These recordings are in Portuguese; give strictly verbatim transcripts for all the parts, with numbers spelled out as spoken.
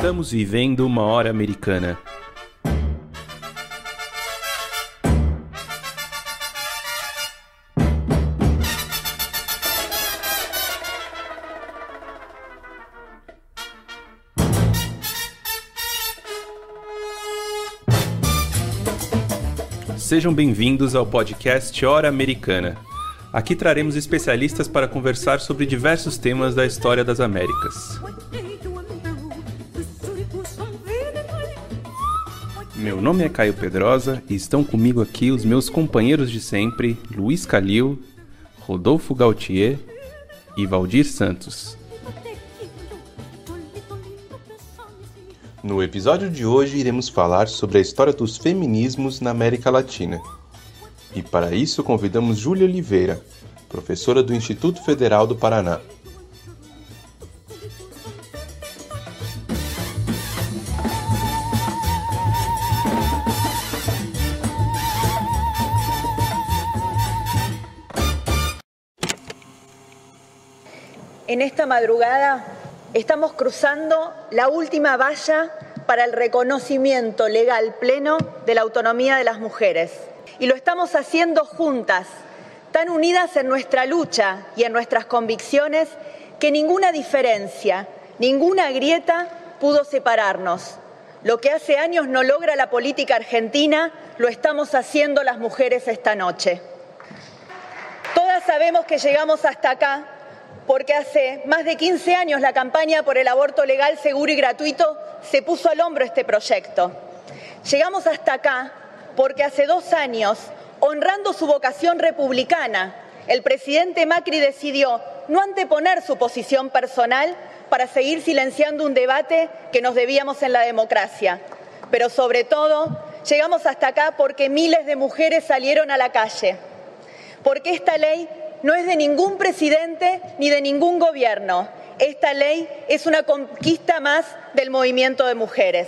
Estamos vivendo uma hora americana. Sejam bem-vindos ao podcast Hora Americana. Aqui traremos especialistas para conversar sobre diversos temas da história das Américas. Meu nome é Caio Pedrosa e estão comigo aqui os meus companheiros de sempre, Luiz Calil, Rodolfo Gautier e Valdir Santos. No episódio de hoje iremos falar sobre a história dos feminismos na América Latina. E para isso convidamos Júlia Oliveira, professora do Instituto Federal do Paraná. En esta madrugada estamos cruzando la última valla para el reconocimiento legal pleno de la autonomía de las mujeres. Y lo estamos haciendo juntas, tan unidas en nuestra lucha y en nuestras convicciones que ninguna diferencia, ninguna grieta pudo separarnos. Lo que hace años no logra la política argentina, lo estamos haciendo las mujeres esta noche. Todas sabemos que llegamos hasta acá porque hace más de quince años la campaña por el aborto legal, seguro y gratuito se puso al hombro este proyecto. Llegamos hasta acá porque hace dos años, honrando su vocación republicana, el presidente Macri decidió no anteponer su posición personal para seguir silenciando un debate que nos debíamos en la democracia. Pero sobre todo, llegamos hasta acá porque miles de mujeres salieron a la calle, porque esta ley no es de ningún presidente ni de ningún gobierno. Esta lei es una conquista más del movimiento de mujeres.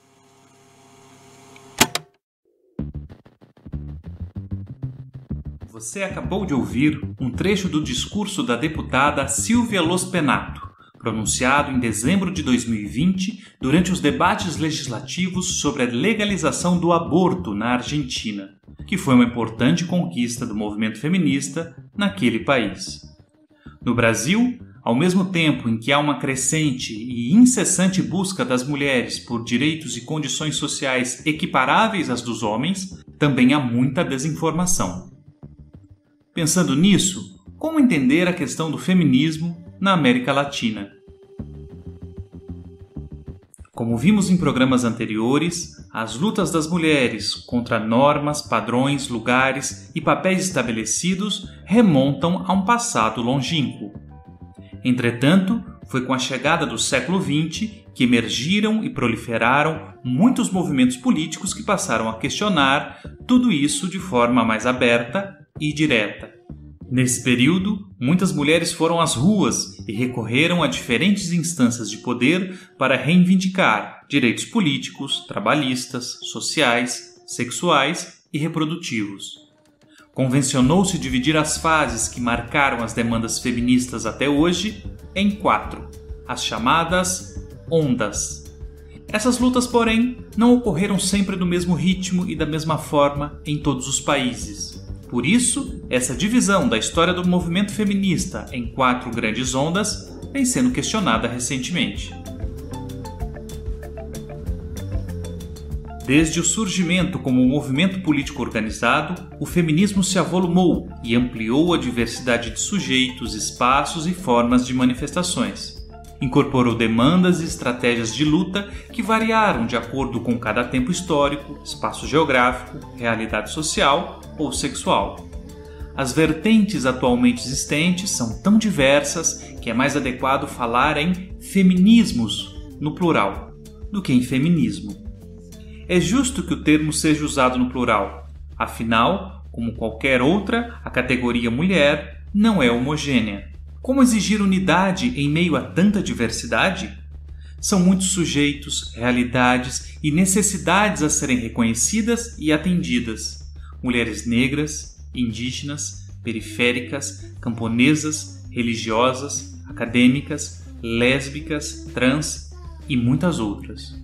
Você acabou de ouvir um trecho do discurso da deputada Silvia Lospenato, pronunciado em dezembro de dois mil e vinte durante os debates legislativos sobre a legalização do aborto na Argentina, que foi uma importante conquista do movimento feminista naquele país. No Brasil, ao mesmo tempo em que há uma crescente e incessante busca das mulheres por direitos e condições sociais equiparáveis às dos homens, também há muita desinformação. Pensando nisso, como entender a questão do feminismo na América Latina? Como vimos em programas anteriores, as lutas das mulheres contra normas, padrões, lugares e papéis estabelecidos remontam a um passado longínquo. Entretanto, foi com a chegada do século vinte que emergiram e proliferaram muitos movimentos políticos que passaram a questionar tudo isso de forma mais aberta e direta. Nesse período, muitas mulheres foram às ruas e recorreram a diferentes instâncias de poder para reivindicar direitos políticos, trabalhistas, sociais, sexuais e reprodutivos. Convencionou-se dividir as fases que marcaram as demandas feministas até hoje em quatro, as chamadas ondas. Essas lutas, porém, não ocorreram sempre do mesmo ritmo e da mesma forma em todos os países. Por isso, essa divisão da história do movimento feminista em quatro grandes ondas vem sendo questionada recentemente. Desde o surgimento como um movimento político organizado, o feminismo se avolumou e ampliou a diversidade de sujeitos, espaços e formas de manifestações. Incorporou demandas e estratégias de luta que variaram de acordo com cada tempo histórico, espaço geográfico, realidade social ou sexual. As vertentes atualmente existentes são tão diversas que é mais adequado falar em feminismos, no plural, do que em feminismo. É justo que o termo seja usado no plural, afinal, como qualquer outra, a categoria mulher não é homogênea. Como exigir unidade em meio a tanta diversidade? São muitos sujeitos, realidades e necessidades a serem reconhecidas e atendidas. Mulheres negras, indígenas, periféricas, camponesas, religiosas, acadêmicas, lésbicas, trans, e muitas outras.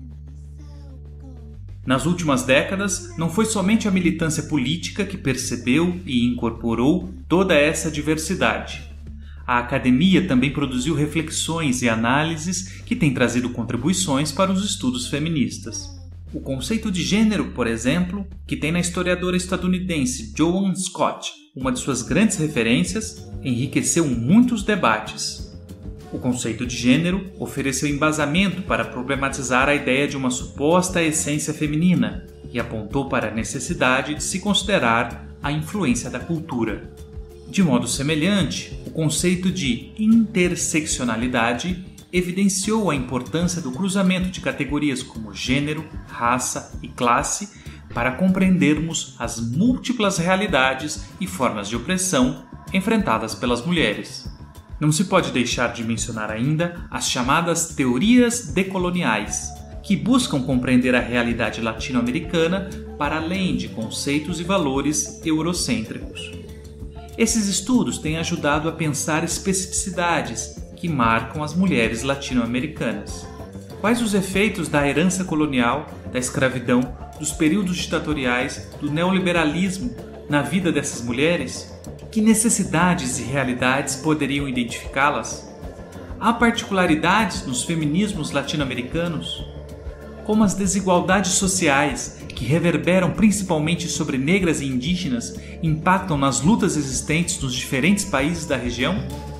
Nas últimas décadas, não foi somente a militância política que percebeu e incorporou toda essa diversidade. A academia também produziu reflexões e análises que têm trazido contribuições para os estudos feministas. O conceito de gênero, por exemplo, que tem na historiadora estadunidense Joan Scott uma de suas grandes referências, enriqueceu muitos debates. O conceito de gênero ofereceu embasamento para problematizar a ideia de uma suposta essência feminina e apontou para a necessidade de se considerar a influência da cultura. De modo semelhante, o conceito de interseccionalidade evidenciou a importância do cruzamento de categorias como gênero, raça e classe para compreendermos as múltiplas realidades e formas de opressão enfrentadas pelas mulheres. Não se pode deixar de mencionar ainda as chamadas teorias decoloniais, que buscam compreender a realidade latino-americana para além de conceitos e valores eurocêntricos. Esses estudos têm ajudado a pensar especificidades que marcam as mulheres latino-americanas. Quais os efeitos da herança colonial, da escravidão, dos períodos ditatoriais, do neoliberalismo na vida dessas mulheres? Que necessidades e realidades poderiam identificá-las? Há particularidades nos feminismos latino-americanos? Como as desigualdades sociais, que reverberam principalmente sobre negras e indígenas, impactam nas lutas existentes nos diferentes países da região?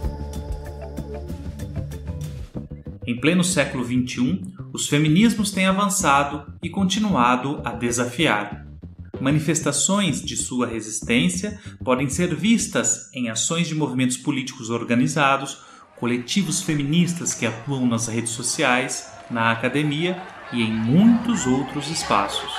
Em pleno século vinte e um, os feminismos têm avançado e continuado a desafiar. Manifestações de sua resistência podem ser vistas em ações de movimentos políticos organizados, coletivos feministas que atuam nas redes sociais, na academia e em muitos outros espaços.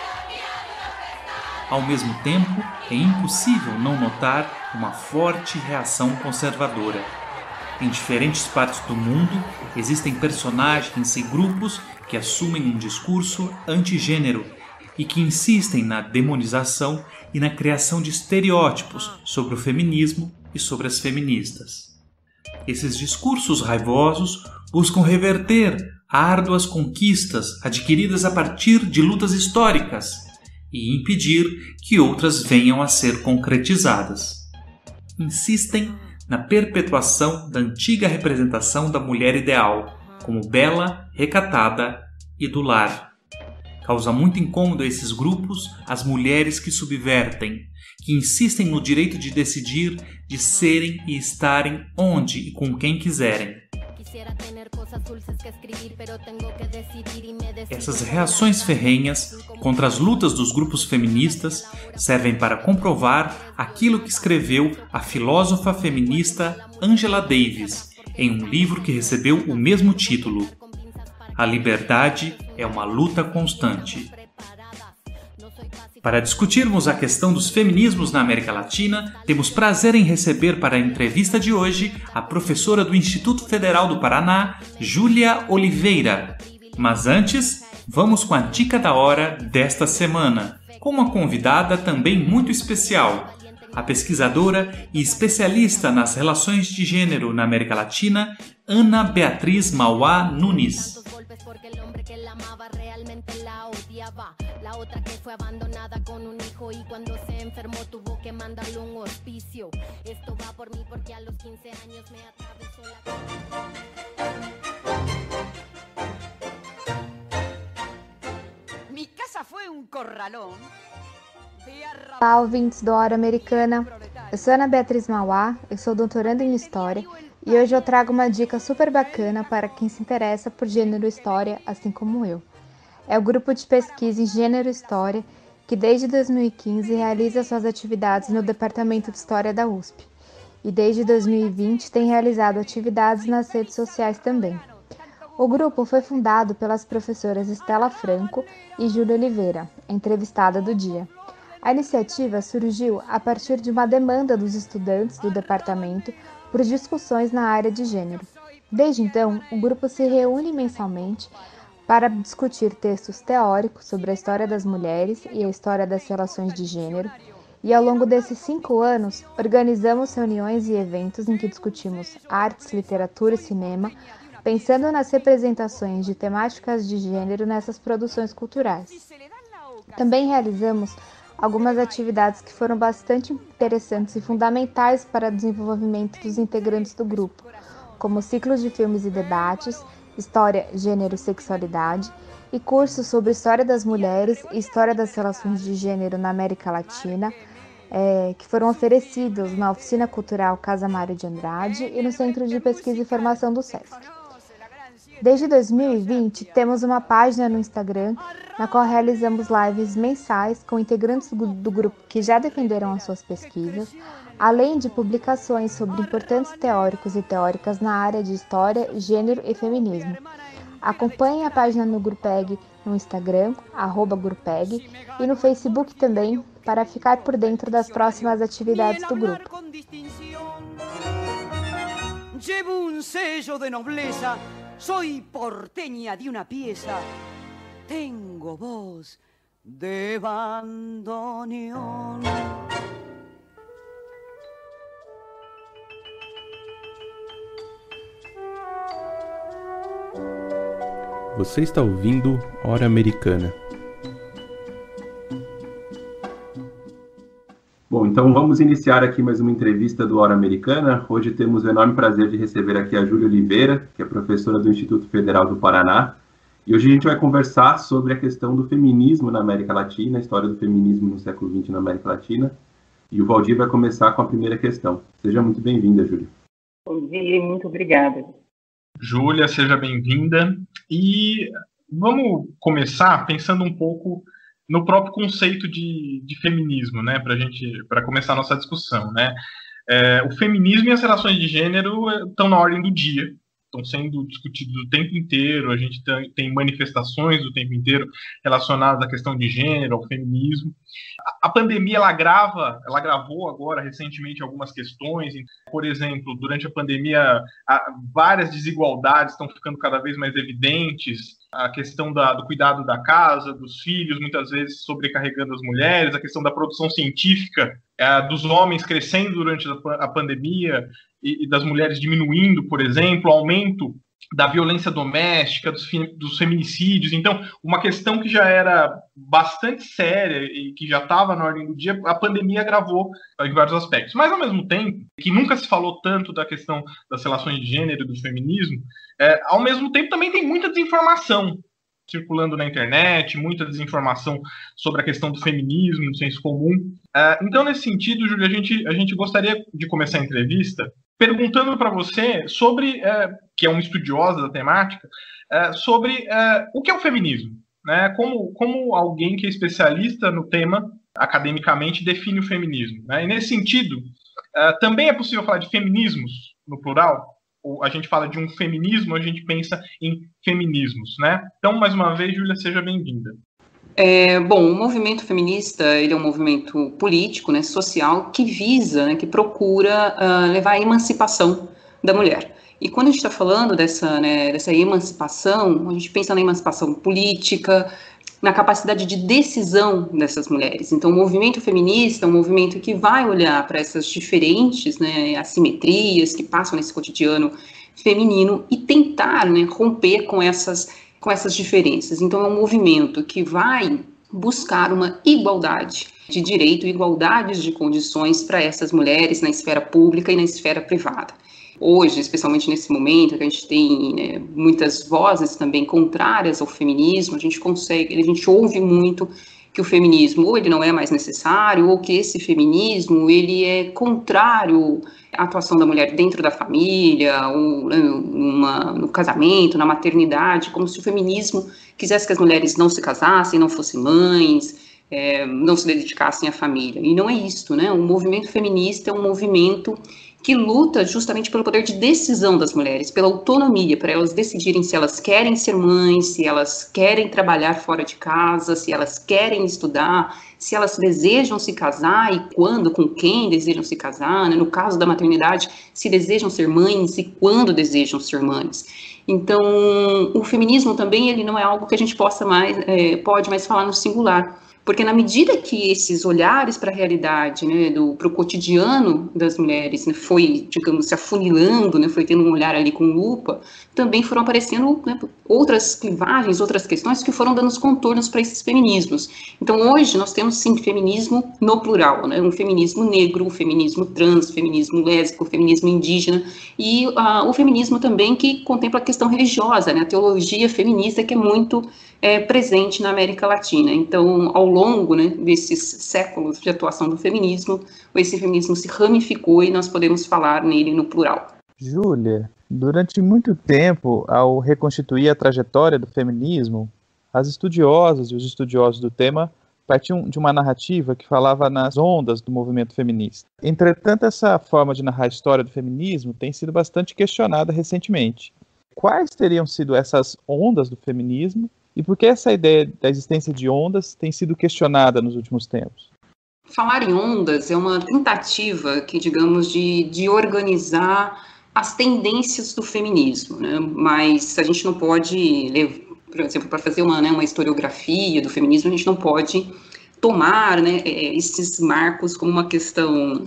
Ao mesmo tempo, é impossível não notar uma forte reação conservadora. Em diferentes partes do mundo, existem personagens e grupos que assumem um discurso antigênero e que insistem na demonização e na criação de estereótipos sobre o feminismo e sobre as feministas. Esses discursos raivosos buscam reverter árduas conquistas adquiridas a partir de lutas históricas e impedir que outras venham a ser concretizadas. Insistem na perpetuação da antiga representação da mulher ideal, como bela, recatada e do lar. Causa muito incômodo a esses grupos as mulheres que subvertem, que insistem no direito de decidir, de serem e estarem onde e com quem quiserem. Essas reações ferrenhas contra as lutas dos grupos feministas servem para comprovar aquilo que escreveu a filósofa feminista Angela Davis em um livro que recebeu o mesmo título: A liberdade é uma luta constante. Para discutirmos a questão dos feminismos na América Latina, temos prazer em receber para a entrevista de hoje a professora do Instituto Federal do Paraná, Júlia Oliveira. Mas antes, vamos com a dica da hora desta semana, com uma convidada também muito especial, a pesquisadora e especialista nas relações de gênero na América Latina, Ana Beatriz Mauá Nunes. La otra que fue abandonada con un hijo y cuando se enfermó tuvo que mandarle un hospicio. Esto va por mí porque a los quince años me atravesó la... Mi casa fue un corralón. Olá, ouvintes do Hora Americana. Eu sou Ana Beatriz Mauá, eu sou doutoranda em História e hoje eu trago uma dica super bacana para quem se interessa por gênero e história, assim como eu. É o grupo de pesquisa em Gênero e História, que desde dois mil e quinze realiza suas atividades no Departamento de História da U S P. E desde dois mil e vinte tem realizado atividades nas redes sociais também. O grupo foi fundado pelas professoras Estela Franco e Júlia Oliveira, entrevistada do dia. A iniciativa surgiu a partir de uma demanda dos estudantes do departamento por discussões na área de gênero. Desde então, o grupo se reúne mensalmente para discutir textos teóricos sobre a história das mulheres e a história das relações de gênero, e ao longo desses cinco anos, organizamos reuniões e eventos em que discutimos artes, literatura e cinema, pensando nas representações de temáticas de gênero nessas produções culturais. Também realizamos algumas atividades que foram bastante interessantes e fundamentais para o desenvolvimento dos integrantes do grupo, como ciclos de filmes e debates, história, gênero e sexualidade, e cursos sobre história das mulheres e história das relações de gênero na América Latina, é, que foram oferecidos na Oficina Cultural Casa Mário de Andrade e no Centro de Pesquisa e Formação do SESC. Desde dois mil e vinte, temos uma página no Instagram, na qual realizamos lives mensais com integrantes do, do grupo que já defenderam as suas pesquisas, além de publicações sobre importantes teóricos e teóricas na área de história, gênero e feminismo. Acompanhe a página no Grupeg no Instagram, arroba Grupeg, e no Facebook também, para ficar por dentro das próximas atividades do grupo. Llevo un sello de nobleza, soy porteña de una pieza, tengo voz de bandoneón. Você está ouvindo Hora Americana. Bom, então vamos iniciar aqui mais uma entrevista do Hora Americana. Hoje temos o enorme prazer de receber aqui a Júlia Oliveira, que é professora do Instituto Federal do Paraná. E hoje a gente vai conversar sobre a questão do feminismo na América Latina, a história do feminismo no século vinte na América Latina. E o Valdir vai começar com a primeira questão. Seja muito bem-vinda, Júlia. Bom dia e muito obrigada. Júlia, seja bem-vinda. E vamos começar pensando um pouco no próprio conceito de, de feminismo, né, para gente, para começar a nossa discussão, né. É, o feminismo e as relações de gênero estão na ordem do dia, estão sendo discutidos o tempo inteiro, a gente tem, tem manifestações o tempo inteiro relacionadas à questão de gênero, ao feminismo. A, a pandemia, ela agrava, ela agravou agora, recentemente, algumas questões. Por exemplo, durante a pandemia, a, várias desigualdades estão ficando cada vez mais evidentes. A questão da, do cuidado da casa, dos filhos, muitas vezes sobrecarregando as mulheres, a questão da produção científica, é, dos homens crescendo durante a, a pandemia e, e das mulheres diminuindo, por exemplo, o aumento da violência doméstica, dos, dos feminicídios. Então, uma questão que já era bastante séria e que já estava na ordem do dia, a pandemia agravou em vários aspectos. Mas, ao mesmo tempo, que nunca se falou tanto da questão das relações de gênero e do feminismo, é, ao mesmo tempo também tem muita desinformação circulando na internet, muita desinformação sobre a questão do feminismo, do senso comum. É, então, nesse sentido, Júlia, a gente, a gente gostaria de começar a entrevista perguntando para você sobre, é, que é uma estudiosa da temática, é, sobre é, o que é o feminismo, né? Como, como alguém que é especialista no tema, academicamente, define o feminismo, né? E nesse sentido, é, também é possível falar de feminismos, no plural? Ou a gente fala de um feminismo, a gente pensa em feminismos, né? Então, mais uma vez, Júlia, seja bem-vinda. É, bom, o movimento feminista, ele é um movimento político, né, social, que visa, né, que procura uh, levar a emancipação da mulher. E quando a gente está falando dessa, né, dessa emancipação, a gente pensa na emancipação política, na capacidade de decisão dessas mulheres. Então, o movimento feminista é um movimento que vai olhar para essas diferentes, né, assimetrias que passam nesse cotidiano feminino e tentar, né, romper com essas com essas diferenças. Então, é um movimento que vai buscar uma igualdade de direito, igualdades de condições para essas mulheres na esfera pública e na esfera privada. Hoje, especialmente nesse momento, que a gente tem, né, muitas vozes também contrárias ao feminismo, a gente consegue, a gente ouve muito que o feminismo ou ele não é mais necessário, ou que esse feminismo ele é contrário à atuação da mulher dentro da família, ou uma, no casamento, na maternidade, como se o feminismo quisesse que as mulheres não se casassem, não fossem mães, é, não se dedicassem à família. E não é isso, né? O movimento feminista é um movimento que luta justamente pelo poder de decisão das mulheres, pela autonomia, para elas decidirem se elas querem ser mães, se elas querem trabalhar fora de casa, se elas querem estudar, se elas desejam se casar e quando, com quem desejam se casar, né? No caso da maternidade, se desejam ser mães e quando desejam ser mães. Então, o feminismo também ele não é algo que a gente possa mais, é, pode mais falar no singular. Porque na medida que esses olhares para a realidade, né, para o cotidiano das mulheres, né, foi, digamos, se afunilando, né, foi tendo um olhar ali com lupa, também foram aparecendo, né, outras clivagens, outras questões que foram dando os contornos para esses feminismos. Então hoje nós temos sim feminismo no plural, né, um feminismo negro, um feminismo trans, feminismo lésbico, feminismo indígena e uh, o feminismo também que contempla a questão religiosa, né, a teologia feminista que é muito é, presente na América Latina. Então, ao longo, né, desses séculos de atuação do feminismo, esse feminismo se ramificou e nós podemos falar nele no plural. Júlia, durante muito tempo, ao reconstituir a trajetória do feminismo, as estudiosas e os estudiosos do tema partiam de uma narrativa que falava nas ondas do movimento feminista. Entretanto, essa forma de narrar a história do feminismo tem sido bastante questionada recentemente. Quais teriam sido essas ondas do feminismo? E por que essa ideia da existência de ondas tem sido questionada nos últimos tempos? Falar em ondas é uma tentativa que, digamos, de, de organizar as tendências do feminismo, né? Mas a gente não pode, por exemplo, para fazer uma, né, uma historiografia do feminismo, a gente não pode tomar, né, esses marcos como uma questão,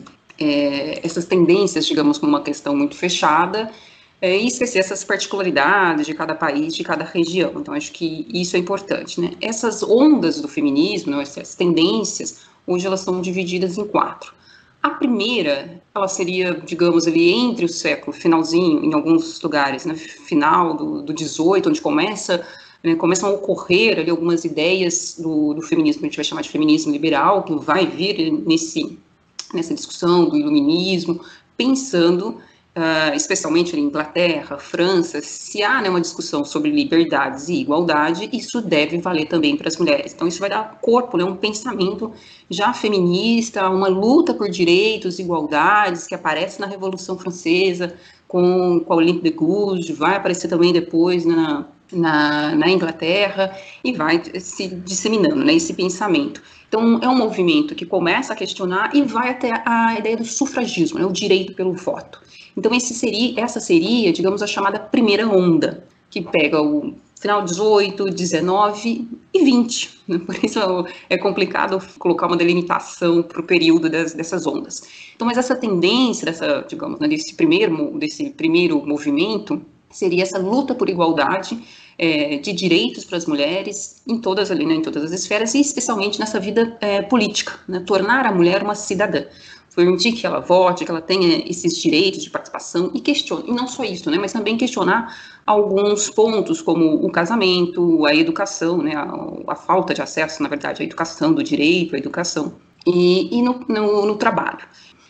é, essas tendências, digamos, como uma questão muito fechada, É, e esquecer essas particularidades de cada país, de cada região. Então, acho que isso é importante, né? Essas ondas do feminismo, né, essas tendências, hoje elas são divididas em quatro. A primeira, ela seria, digamos, ali entre o século, finalzinho, em alguns lugares, né, final do, do dezoito, onde começa, né, começam a ocorrer ali algumas ideias do, do feminismo, a gente vai chamar de feminismo liberal, que vai vir nesse, nessa discussão do iluminismo, pensando Uh, especialmente na Inglaterra, França, se há, né, uma discussão sobre liberdades e igualdade, isso deve valer também para as mulheres. Então, isso vai dar corpo, né, um pensamento já feminista, uma luta por direitos e igualdades que aparece na Revolução Francesa, com, com a Olympe de Gouges, vai aparecer também depois na, na, na Inglaterra, e vai se disseminando, né, esse pensamento. Então, é um movimento que começa a questionar e vai até a ideia do sufragismo, né, o direito pelo voto. Então, esse seria, essa seria, digamos, a chamada primeira onda, que pega o final dezoito, dezenove e vinte. Né? Por isso é complicado colocar uma delimitação para o período das, dessas ondas. Então, mas essa tendência, dessa, digamos, né, desse, primeiro, desse primeiro movimento, seria essa luta por igualdade é, de direitos para as mulheres em todas, ali, né, em todas as esferas, e especialmente nessa vida é, política, né? Tornar a mulher uma cidadã. Permitir que ela vote, que ela tenha esses direitos de participação e questione, e não só isso, né, mas também questionar alguns pontos como o casamento, a educação, né, a, a falta de acesso, na verdade, à educação, do direito à educação e, e no, no, no trabalho.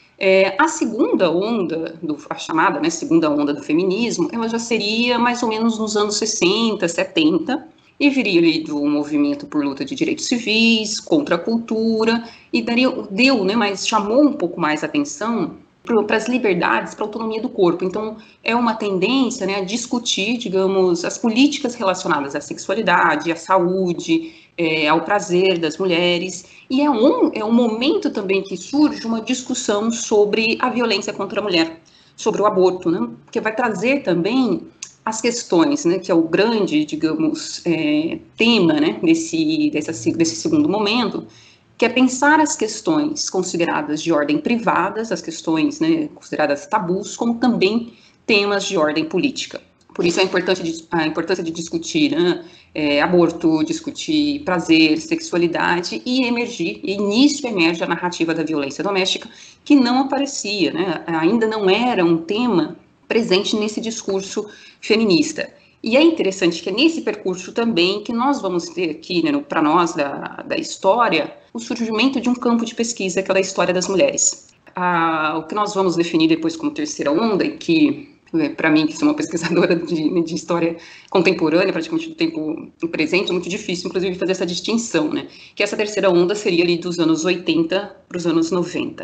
É, a segunda onda, do, a chamada, né, segunda onda do feminismo, ela já seria mais ou menos nos anos sessenta, setenta, e viria ali do movimento por luta de direitos civis, contra a cultura, e daria, deu, né, mas chamou um pouco mais a atenção para as liberdades, para a autonomia do corpo. Então, é uma tendência, né, a discutir, digamos, as políticas relacionadas à sexualidade, à saúde, é, ao prazer das mulheres, e é um, é um momento também que surge uma discussão sobre a violência contra a mulher, sobre o aborto, né, que vai trazer também as questões, né, que é o grande, digamos, é, tema, né, desse, desse, desse segundo momento, que é pensar as questões consideradas de ordem privadas, as questões, né, consideradas tabus, como também temas de ordem política. Por isso a importância de, a importância de discutir, né, é, aborto, discutir prazer, sexualidade e emergir, e nisso emerge a narrativa da violência doméstica, que não aparecia, né, ainda não era um tema presente nesse discurso feminista. E é interessante que é nesse percurso também que nós vamos ter aqui, né, para nós da, da história, o surgimento de um campo de pesquisa, que é da história das mulheres. Ah, o que nós vamos definir depois como terceira onda, e que, para mim, que sou uma pesquisadora de, de história contemporânea, praticamente do tempo presente, é muito difícil, inclusive, fazer essa distinção, né? Que essa terceira onda seria ali dos anos oitenta para os anos noventa.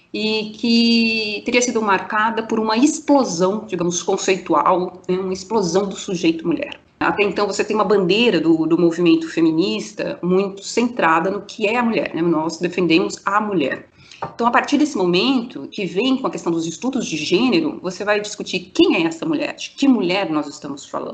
E que teria sido marcada por uma explosão, digamos, conceitual, né, uma explosão do sujeito mulher. Até então você tem uma bandeira do, do movimento feminista muito centrada no que é a mulher, né? Nós defendemos a mulher. Então, a partir desse momento, que vem com a questão dos estudos de gênero, você vai discutir quem é essa mulher, de que mulher nós estamos falando.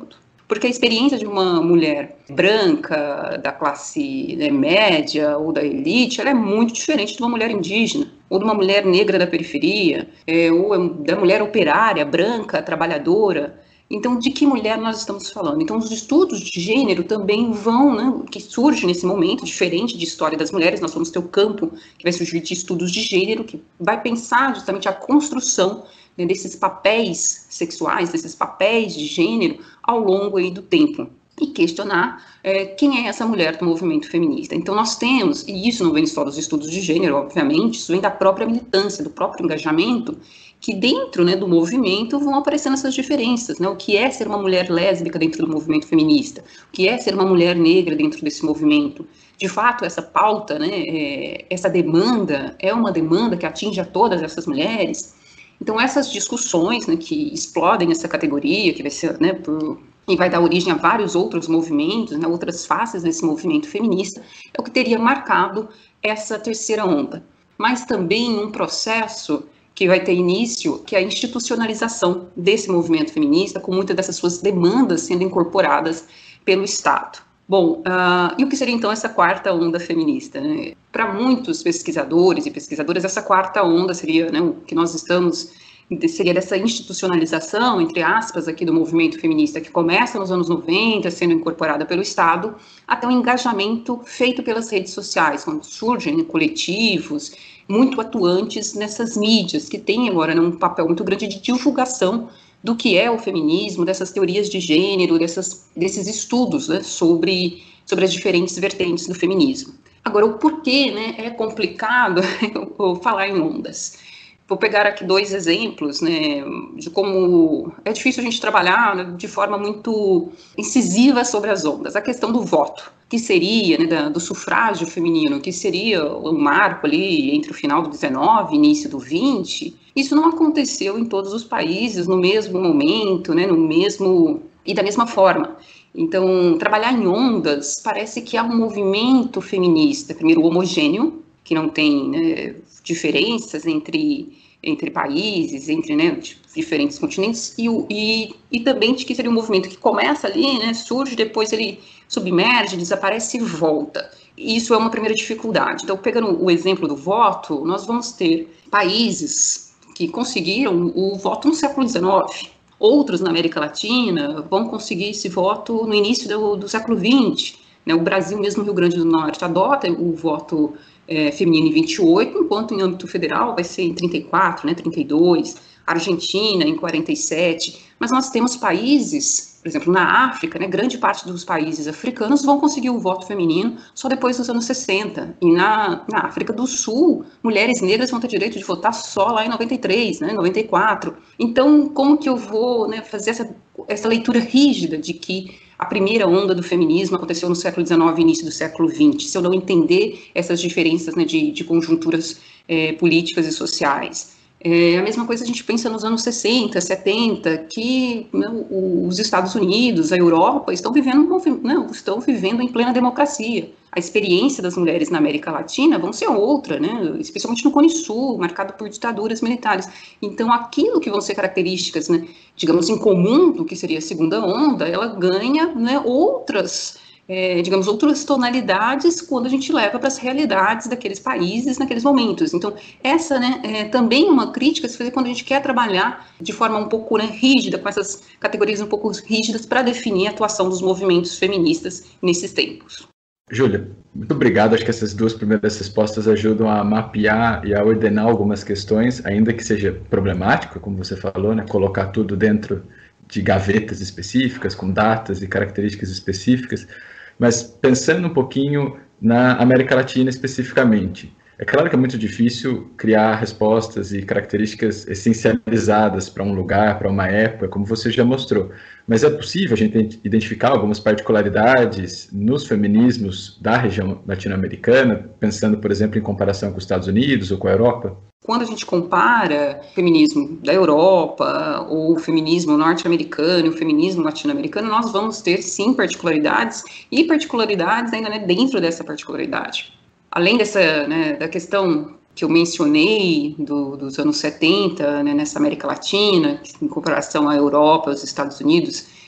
Porque a experiência de uma mulher branca, da classe, né, média ou da elite, ela é muito diferente de uma mulher indígena, ou de uma mulher negra da periferia, é, ou da mulher operária, branca, trabalhadora. Então, de que mulher nós estamos falando? Então, os estudos de gênero também vão, né, que surge nesse momento, diferente de história das mulheres, nós vamos ter o campo que vai surgir de estudos de gênero, que vai pensar justamente a construção, né, desses papéis sexuais, desses papéis de gênero ao longo aí do tempo. E questionar é, quem é essa mulher do movimento feminista. Então, nós temos, e isso não vem só dos estudos de gênero, obviamente, isso vem da própria militância, do próprio engajamento, que dentro, né, do movimento vão aparecendo essas diferenças, né? O que é ser uma mulher lésbica dentro do movimento feminista, o que é ser uma mulher negra dentro desse movimento. De fato, essa pauta, né, é, essa demanda é uma demanda que atinge a todas essas mulheres. Então, essas discussões, né, que explodem essa categoria, que vai ser, né, por, e vai dar origem a vários outros movimentos, né, outras faces desse movimento feminista, é o que teria marcado essa terceira onda. Mas também um processo que vai ter início, que é a institucionalização desse movimento feminista, com muitas dessas suas demandas sendo incorporadas pelo Estado. Bom, uh, e o que seria então essa quarta onda feminista, né? Para muitos pesquisadores e pesquisadoras, essa quarta onda seria, né, o que nós estamos, seria dessa institucionalização, entre aspas, aqui do movimento feminista, que começa nos anos noventa, sendo incorporada pelo Estado, até um engajamento feito pelas redes sociais, quando surgem, né, coletivos muito atuantes nessas mídias, que têm agora, né, um papel muito grande de divulgação do que é o feminismo, dessas teorias de gênero, dessas, desses estudos, né, sobre, sobre as diferentes vertentes do feminismo. Agora, o porquê, né, é complicado eu falar em ondas. Vou pegar aqui dois exemplos, né, de como é difícil a gente trabalhar, né, de forma muito incisiva sobre as ondas. A questão do voto, que seria, né, da, do sufrágio feminino, que seria o marco ali entre o final do dezenove e início do vinte, isso não aconteceu em todos os países no mesmo momento, né, no mesmo e da mesma forma. Então, trabalhar em ondas parece que há um movimento feminista, primeiro homogêneo, que não tem, né, diferenças entre, entre países, entre, né, diferentes continentes, e, e, e também de que seria um movimento que começa ali, né, surge, depois ele submerge, desaparece e volta. E isso é uma primeira dificuldade. Então, pegando o exemplo do voto, nós vamos ter países que conseguiram o voto no século dezenove, outros na América Latina vão conseguir esse voto no início do, do século vinte, né, o Brasil, mesmo o Rio Grande do Norte, adota o voto É, feminino em vinte e oito, enquanto em âmbito federal vai ser em trinta e quatro, né, trinta e dois, Argentina em quarenta e sete, mas nós temos países, por exemplo, na África, né, grande parte dos países africanos vão conseguir o voto feminino só depois dos anos sessenta, e na, na África do Sul, mulheres negras vão ter direito de votar só lá em noventa e três, né, noventa e quatro. Então, como que eu vou, né, fazer essa, essa leitura rígida de que a primeira onda do feminismo aconteceu no século dezenove e início do século vinte, se eu não entender essas diferenças, né, de, de conjunturas é, políticas e sociais? É, a mesma coisa a gente pensa nos anos sessenta, setenta, que, né, os Estados Unidos, a Europa, estão vivendo, né, estão vivendo em plena democracia. A experiência das mulheres na América Latina vão ser outra, né, especialmente no Cone Sul, marcado por ditaduras militares. Então, aquilo que vão ser características, né, digamos, em comum do que seria a segunda onda, ela ganha, né, outras, é, digamos, outras tonalidades quando a gente leva para as realidades daqueles países naqueles momentos. Então, essa, né, é também uma crítica a se fazer quando a gente quer trabalhar de forma um pouco, né, rígida, com essas categorias um pouco rígidas para definir a atuação dos movimentos feministas nesses tempos. Júlia, muito obrigado. Acho que essas duas primeiras respostas ajudam a mapear e a ordenar algumas questões, ainda que seja problemático, como você falou, né? Colocar tudo dentro de gavetas específicas, com datas e características específicas, mas pensando um pouquinho na América Latina especificamente. É claro que é muito difícil criar respostas e características essencializadas para um lugar, para uma época, como você já mostrou. Mas é possível a gente identificar algumas particularidades nos feminismos da região latino-americana, pensando, por exemplo, em comparação com os Estados Unidos ou com a Europa? Quando a gente compara o feminismo da Europa, ou o feminismo norte-americano e o feminismo latino-americano, nós vamos ter, sim, particularidades, e particularidades ainda, né, dentro dessa particularidade. Além dessa, né, da questão que eu mencionei do, dos anos setenta, né, nessa América Latina, em comparação à Europa, aos Estados Unidos,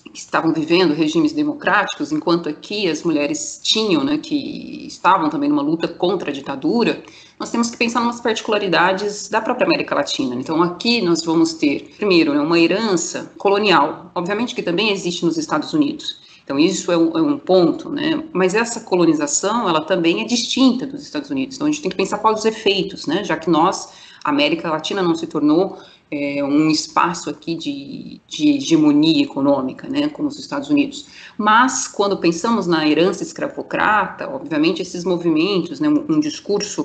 que estavam vivendo regimes democráticos, enquanto aqui as mulheres tinham, né, que estavam também numa luta contra a ditadura, nós temos que pensar nas particularidades da própria América Latina. Então aqui nós vamos ter, primeiro, né, uma herança colonial, obviamente que também existe nos Estados Unidos. Então isso é um, é um ponto, né? Mas essa colonização, ela também é distinta dos Estados Unidos. Então a gente tem que pensar quais os efeitos, né? Já que nós, a América Latina não se tornou é, um espaço aqui de, de hegemonia econômica, né? Como os Estados Unidos. Mas quando pensamos na herança escravocrata, obviamente esses movimentos, né? Um, um discurso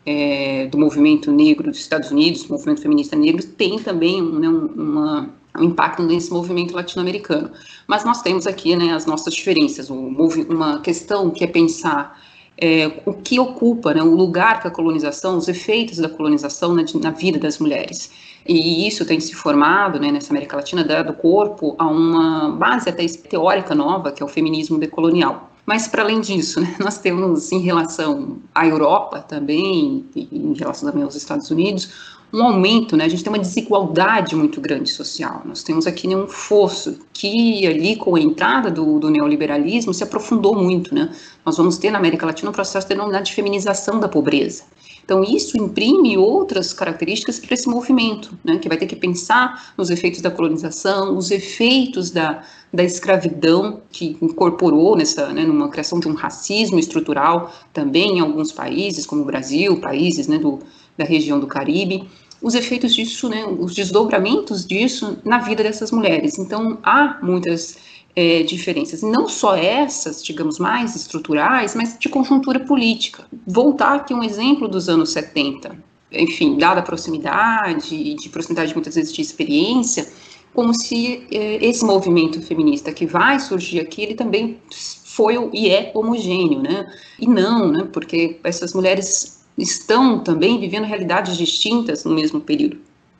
é, do movimento negro dos Estados Unidos, do movimento feminista negro, tem também né, uma... um impacto nesse movimento latino-americano. Mas nós temos aqui, né, as nossas diferenças, uma questão que é pensar é, o que ocupa, né, o lugar que a colonização, os efeitos da colonização na, na vida das mulheres. E isso tem se formado, né, nessa América Latina, dado corpo a uma base até teórica nova, que é o feminismo decolonial. Mas, para além disso, né, nós temos, em relação à Europa também, e em relação também aos Estados Unidos, um aumento, né, a gente tem uma desigualdade muito grande social. Nós temos aqui né, um fosso que ali com a entrada do, do neoliberalismo se aprofundou muito, né? Nós vamos ter na América Latina um processo denominado de feminização da pobreza. Então isso imprime outras características para esse movimento, né, que vai ter que pensar nos efeitos da colonização, os efeitos da, da escravidão que incorporou nessa, né, numa criação de um racismo estrutural também em alguns países, como o Brasil, países né, do, da região do Caribe, os efeitos disso, né, os desdobramentos disso na vida dessas mulheres. Então há muitas É, diferenças, não só essas, digamos, mais estruturais, mas de conjuntura política. Voltar aqui um exemplo dos anos setenta, enfim, dada a proximidade, de proximidade muitas vezes de experiência, como se é, esse movimento feminista que vai surgir aqui, ele também foi e é homogêneo, né? E não, né? Porque essas mulheres estão também vivendo realidades distintas no mesmo período.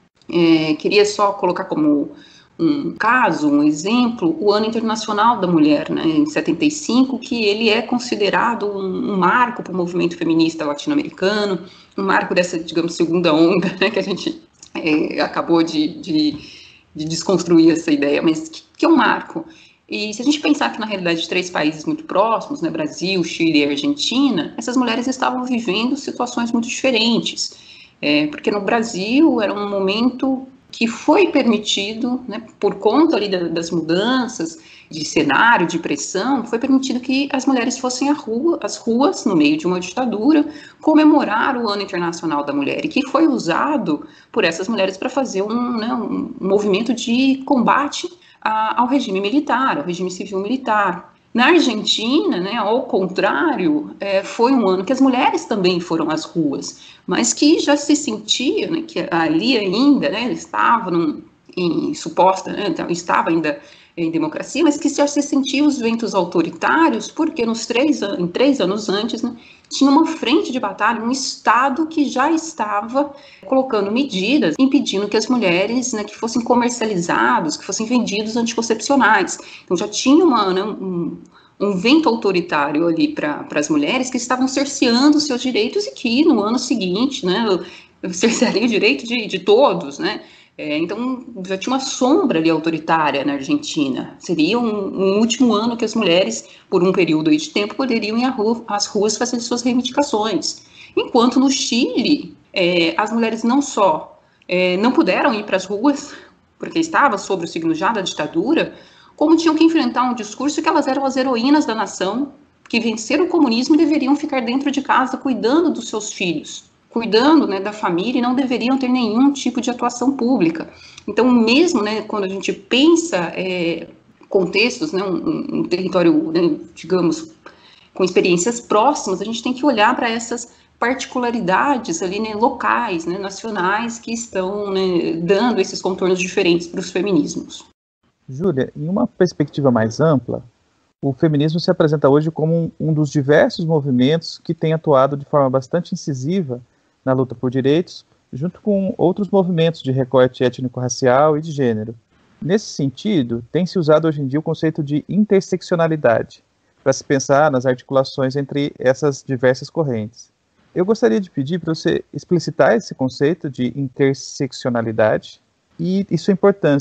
É, queria só colocar como um caso, um exemplo, o Ano Internacional da Mulher, né, em setenta e cinco, que ele é considerado um, um marco para o movimento feminista latino-americano, um marco dessa, digamos, segunda onda, né, que a gente é, acabou de, de, de desconstruir essa ideia, mas que, que é um marco. E se a gente pensar que na realidade de três países muito próximos, né, Brasil, Chile e Argentina, essas mulheres estavam vivendo situações muito diferentes, é, porque no Brasil era um momento que foi permitido, né, por conta ali da, das mudanças de cenário, de pressão, foi permitido que as mulheres fossem à rua, às ruas, no meio de uma ditadura, comemorar o Ano Internacional da Mulher, e que foi usado por essas mulheres para fazer um, né, um movimento de combate a, ao regime militar, ao regime civil-militar. Na Argentina, né, ao contrário, é, foi um ano que as mulheres também foram às ruas, mas que já se sentia, né, que ali ainda, né, estava num, em suposta, né, então, estava ainda em democracia, mas que já se sentia os ventos autoritários, porque nos três, em três anos antes, né, tinha uma frente de batalha, um Estado que já estava colocando medidas, impedindo que as mulheres, né, que fossem comercializados, que fossem vendidos anticoncepcionais. Então já tinha uma, né, um, um vento autoritário ali para as mulheres que estavam cerceando seus direitos e que no ano seguinte, né, cercearia o direito de, de todos, né? É, então, já tinha uma sombra ali autoritária na Argentina. Seria um, um último ano que as mulheres, por um período aí de tempo, poderiam ir às ruas fazer suas reivindicações. Enquanto no Chile, é, as mulheres não só é, não puderam ir para as ruas, porque estavam sob o signo já da ditadura, como tinham que enfrentar um discurso que elas eram as heroínas da nação, que venceram o comunismo e deveriam ficar dentro de casa cuidando dos seus filhos, cuidando, né, da família, e não deveriam ter nenhum tipo de atuação pública. Então, mesmo, né, quando a gente pensa é, contextos, né, um, um território, né, digamos, com experiências próximas, a gente tem que olhar para essas particularidades ali, né, locais, né, nacionais, que estão, né, dando esses contornos diferentes para os feminismos. Júlia, em uma perspectiva mais ampla, o feminismo se apresenta hoje como um, um dos diversos movimentos que tem atuado de forma bastante incisiva na luta por direitos, junto com outros movimentos de recorte étnico-racial e de gênero. Nesse sentido, tem-se usado hoje em dia o conceito de interseccionalidade, para se pensar nas articulações entre essas diversas correntes. Eu gostaria de pedir para você explicitar esse conceito de interseccionalidade e, e sua importância,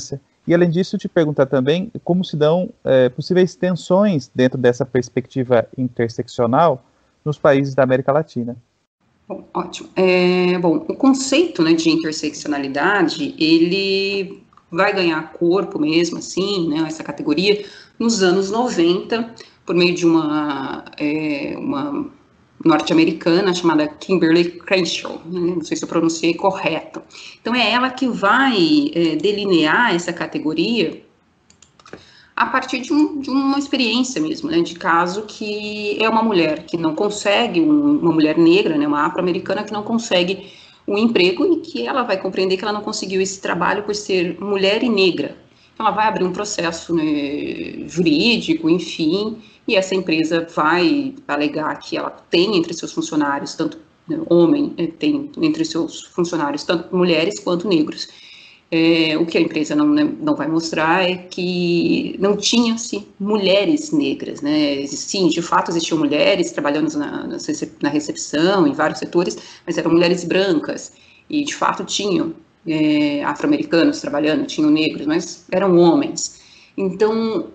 E, além disso, te perguntar também como se dão é, possíveis tensões dentro dessa perspectiva interseccional nos países da América Latina. Bom, ótimo. É, bom, o conceito, né, de interseccionalidade, ele vai ganhar corpo mesmo, assim, né, essa categoria, nos anos noventa, por meio de uma, é, uma norte-americana chamada Kimberly Crenshaw, né, não sei se eu pronunciei correto. Então, é ela que vai é, delinear essa categoria a partir de, um, de uma experiência mesmo, né, de caso que é uma mulher que não consegue, um, uma mulher negra, né, uma afro-americana que não consegue um emprego e que ela vai compreender que ela não conseguiu esse trabalho por ser mulher e negra. Então, ela vai abrir um processo, né, jurídico, enfim, e essa empresa vai alegar que ela tem entre seus funcionários, tanto né, homem, tem entre seus funcionários tanto mulheres quanto negros. É, o que a empresa não, né, não vai mostrar é que não tinha-se mulheres negras, né? Sim, de fato existiam mulheres trabalhando na, na recepção, em vários setores, mas eram mulheres brancas, e de fato tinham é, afro-americanos trabalhando, tinham negros, mas eram homens. Então,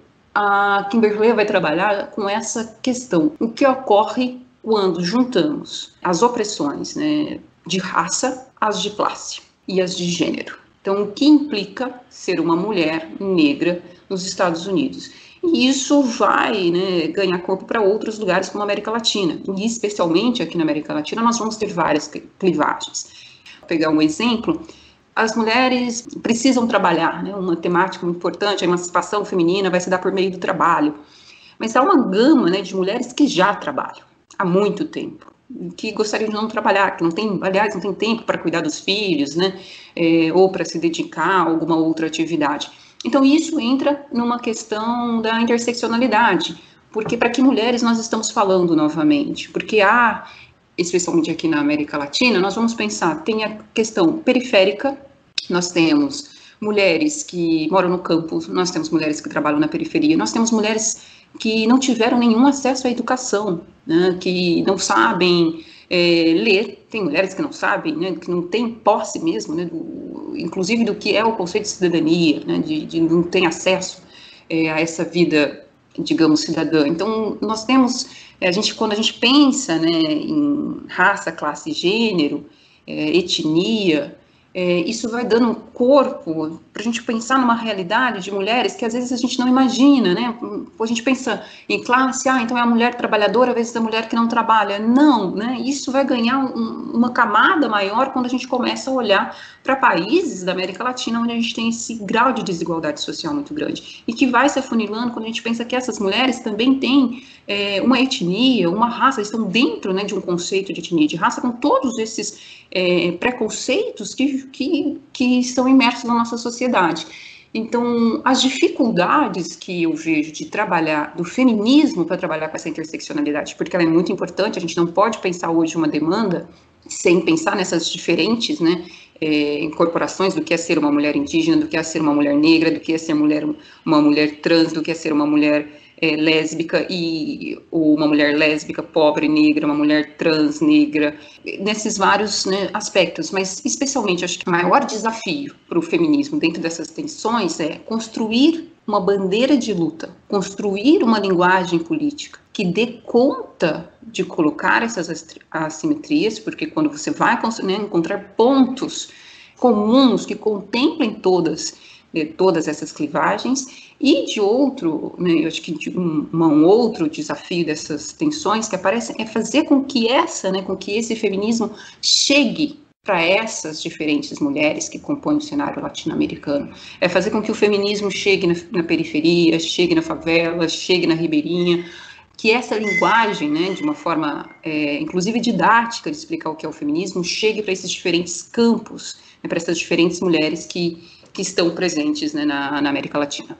a Kimberly vai trabalhar com essa questão. O que ocorre quando juntamos as opressões, né, de raça, as de classe e as de gênero? Então, o que implica ser uma mulher negra nos Estados Unidos? E isso vai, né, ganhar corpo para outros lugares como a América Latina. E especialmente aqui na América Latina nós vamos ter várias clivagens. Vou pegar um exemplo. As mulheres precisam trabalhar, né? Uma temática muito importante, a emancipação feminina vai se dar por meio do trabalho. Mas há uma gama, né, de mulheres que já trabalham há muito tempo, que gostariam de não trabalhar, que não tem, aliás, não tem tempo para cuidar dos filhos, né, é, ou para se dedicar a alguma outra atividade. Então, isso entra numa questão da interseccionalidade, porque para que mulheres nós estamos falando novamente? Porque há, especialmente aqui na América Latina, nós vamos pensar, tem a questão periférica, nós temos mulheres que moram no campo, nós temos mulheres que trabalham na periferia, nós temos mulheres que não tiveram nenhum acesso à educação, né, que não sabem é, ler, tem mulheres que não sabem, né, que não têm posse mesmo, né, do, inclusive do que é o conceito de cidadania, né, de, de não ter acesso é, a essa vida, digamos, cidadã. Então, nós temos, a gente, quando a gente pensa, né, em raça, classe, gênero, é, etnia, É, isso vai dando um corpo para a gente pensar numa realidade de mulheres que às vezes a gente não imagina, né? A gente pensa em classe, ah, então é a mulher trabalhadora, às vezes é a mulher que não trabalha. Não, né? Isso vai ganhar um, uma camada maior quando a gente começa a olhar para países da América Latina onde a gente tem esse grau de desigualdade social muito grande e que vai se afunilando quando a gente pensa que essas mulheres também têm é, uma etnia, uma raça, estão dentro, né, de um conceito de etnia e de raça com todos esses é, preconceitos que Que, que estão imersos na nossa sociedade. Então, as dificuldades que eu vejo de trabalhar, do feminismo para trabalhar com essa interseccionalidade, porque ela é muito importante, a gente não pode pensar hoje uma demanda sem pensar nessas diferentes, né, é, incorporações do que é ser uma mulher indígena, do que é ser uma mulher negra, do que é ser mulher, uma mulher trans, do que é ser uma mulher É, lésbica e ou uma mulher lésbica, pobre, negra, uma mulher trans, negra, nesses vários, né, aspectos, mas especialmente acho que o maior desafio para o feminismo dentro dessas tensões é construir uma bandeira de luta, construir uma linguagem política que dê conta de colocar essas assimetrias, porque quando você vai, né, encontrar pontos comuns que contemplem todas, né, todas essas clivagens. E de outro, né, eu acho que de um, um outro desafio dessas tensões que aparecem é fazer com que essa, né, com que esse feminismo chegue para essas diferentes mulheres que compõem o cenário latino-americano. É fazer com que o feminismo chegue na, na periferia, chegue na favela, chegue na ribeirinha, que essa linguagem, né, de uma forma, é, inclusive didática, de explicar o que é o feminismo, chegue para esses diferentes campos, né, para essas diferentes mulheres que, que estão presentes, né, na, na América Latina.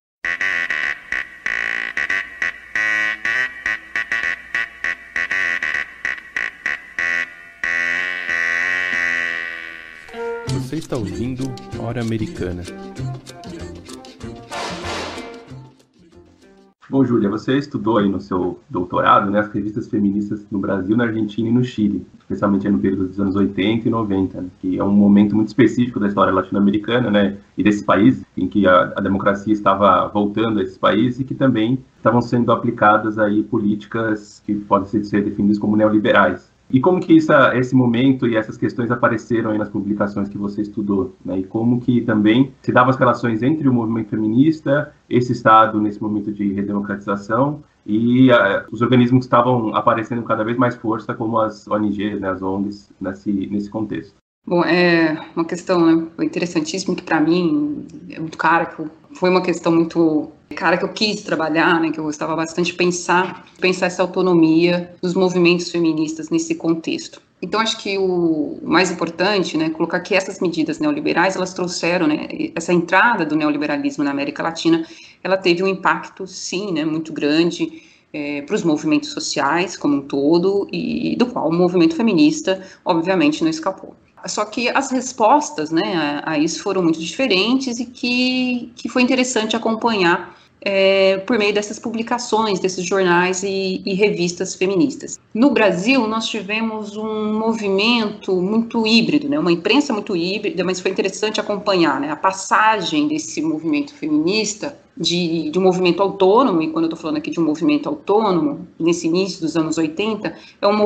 Você está ouvindo Hora Americana. Bom, Júlia, você estudou aí no seu doutorado, né, as revistas feministas no Brasil, na Argentina e no Chile, especialmente no período dos anos oitenta e noventa, né, que é um momento muito específico da história latino-americana, né, e desses países em que a, a democracia estava voltando a esses países e que também estavam sendo aplicadas aí políticas que podem ser definidas como neoliberais. E como que isso, esse momento e essas questões apareceram aí nas publicações que você estudou, né? E como que também se davam as relações entre o movimento feminista, esse Estado nesse momento de redemocratização e uh, os organismos que estavam aparecendo com cada vez mais força, como as O N Gs, né, as O N Gs, nesse, nesse contexto. Bom, é uma questão, né, interessantíssima, que para mim é muito cara, que foi uma questão muito cara que eu quis trabalhar, né, que eu gostava bastante de pensar, pensar essa autonomia dos movimentos feministas nesse contexto. Então, acho que o mais importante, né, colocar que essas medidas neoliberais, elas trouxeram, né, essa entrada do neoliberalismo na América Latina, ela teve um impacto, sim, né, muito grande é, para os movimentos sociais como um todo, e do qual o movimento feminista, obviamente, não escapou. Só que as respostas, né, a, a isso foram muito diferentes e que, que foi interessante acompanhar é, por meio dessas publicações, desses jornais e, e revistas feministas. No Brasil, nós tivemos um movimento muito híbrido, né, uma imprensa muito híbrida, mas foi interessante acompanhar, né, a passagem desse movimento feminista de, de um movimento autônomo, e quando eu estou falando aqui de um movimento autônomo, nesse início dos anos oitenta, é um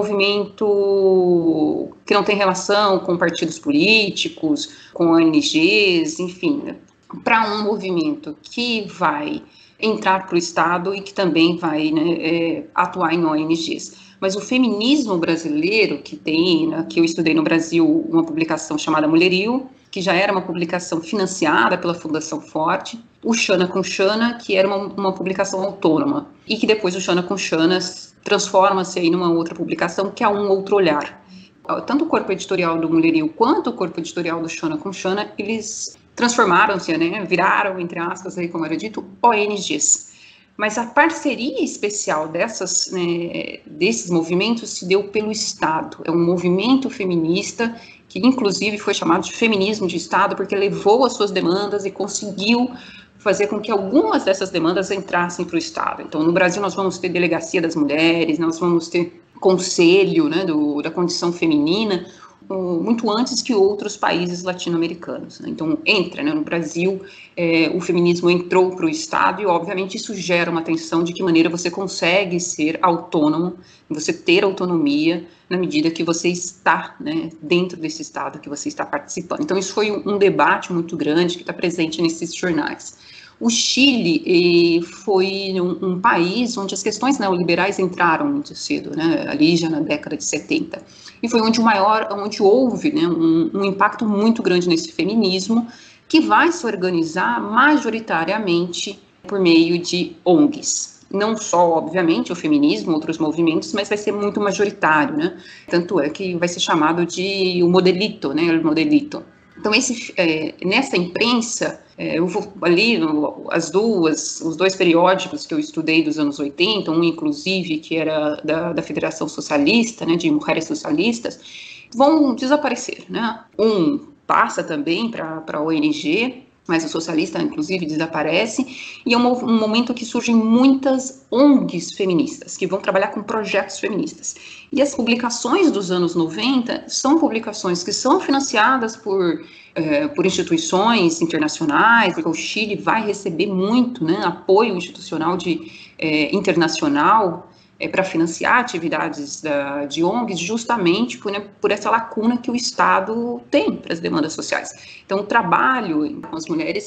movimento que não tem relação com partidos políticos, com O N Gs, enfim, né, para um movimento que vai entrar para o Estado e que também vai, né, é, atuar em O N Gs. Mas o feminismo brasileiro, que tem, né, que eu estudei no Brasil, uma publicação chamada Mulherio, que já era uma publicação financiada pela Fundação Forte, o Xana com Xana, que era uma, uma publicação autônoma, e que depois o Xana com Xana transforma-se aí numa outra publicação, que é Um Outro Olhar. Tanto o corpo editorial do Mulherio quanto o corpo editorial do Xana com Xana, eles transformaram-se, né, viraram, entre aspas, aí, como era dito, O N Gs. Mas a parceria especial dessas, né, desses movimentos se deu pelo Estado. É um movimento feminista que, inclusive, foi chamado de feminismo de Estado, porque levou as suas demandas e conseguiu fazer com que algumas dessas demandas entrassem para o Estado. Então, no Brasil, nós vamos ter Delegacia das Mulheres, nós vamos ter Conselho, né, do, da Condição Feminina, muito antes que outros países latino-americanos. Né? Então, entra, né, no Brasil, é, o feminismo entrou para o Estado e, obviamente, isso gera uma tensão de que maneira você consegue ser autônomo, você ter autonomia na medida que você está, né, dentro desse Estado que você está participando. Então, isso foi um, um debate muito grande que está presente nesses jornais. O Chile eh, foi um, um país onde as questões neoliberais entraram muito cedo, né, ali já na década de setenta. E foi onde, o maior, onde houve, né, um, um impacto muito grande nesse feminismo, que vai se organizar majoritariamente por meio de O N Gs. Não só, obviamente, o feminismo, outros movimentos, mas vai ser muito majoritário, né? Tanto é que vai ser chamado de o modelito, né, o modelito. Então, esse, é, nessa imprensa, é, eu vou ali, no, as duas, os dois periódicos que eu estudei dos anos oitenta, um inclusive que era da, da Federação Socialista, né, de Mulheres Socialistas, vão desaparecer, né? Um passa também para a O N G, mas o socialista, inclusive, desaparece, e é um, um momento que surgem muitas O N Gs feministas, que vão trabalhar com projetos feministas. E as publicações dos anos noventa são publicações que são financiadas por, eh, por instituições internacionais, porque o Chile vai receber muito, né, apoio institucional de, eh, internacional, É, para financiar atividades da, de O N Gs, justamente por, né, por essa lacuna que o Estado tem para as demandas sociais. Então, o trabalho com as mulheres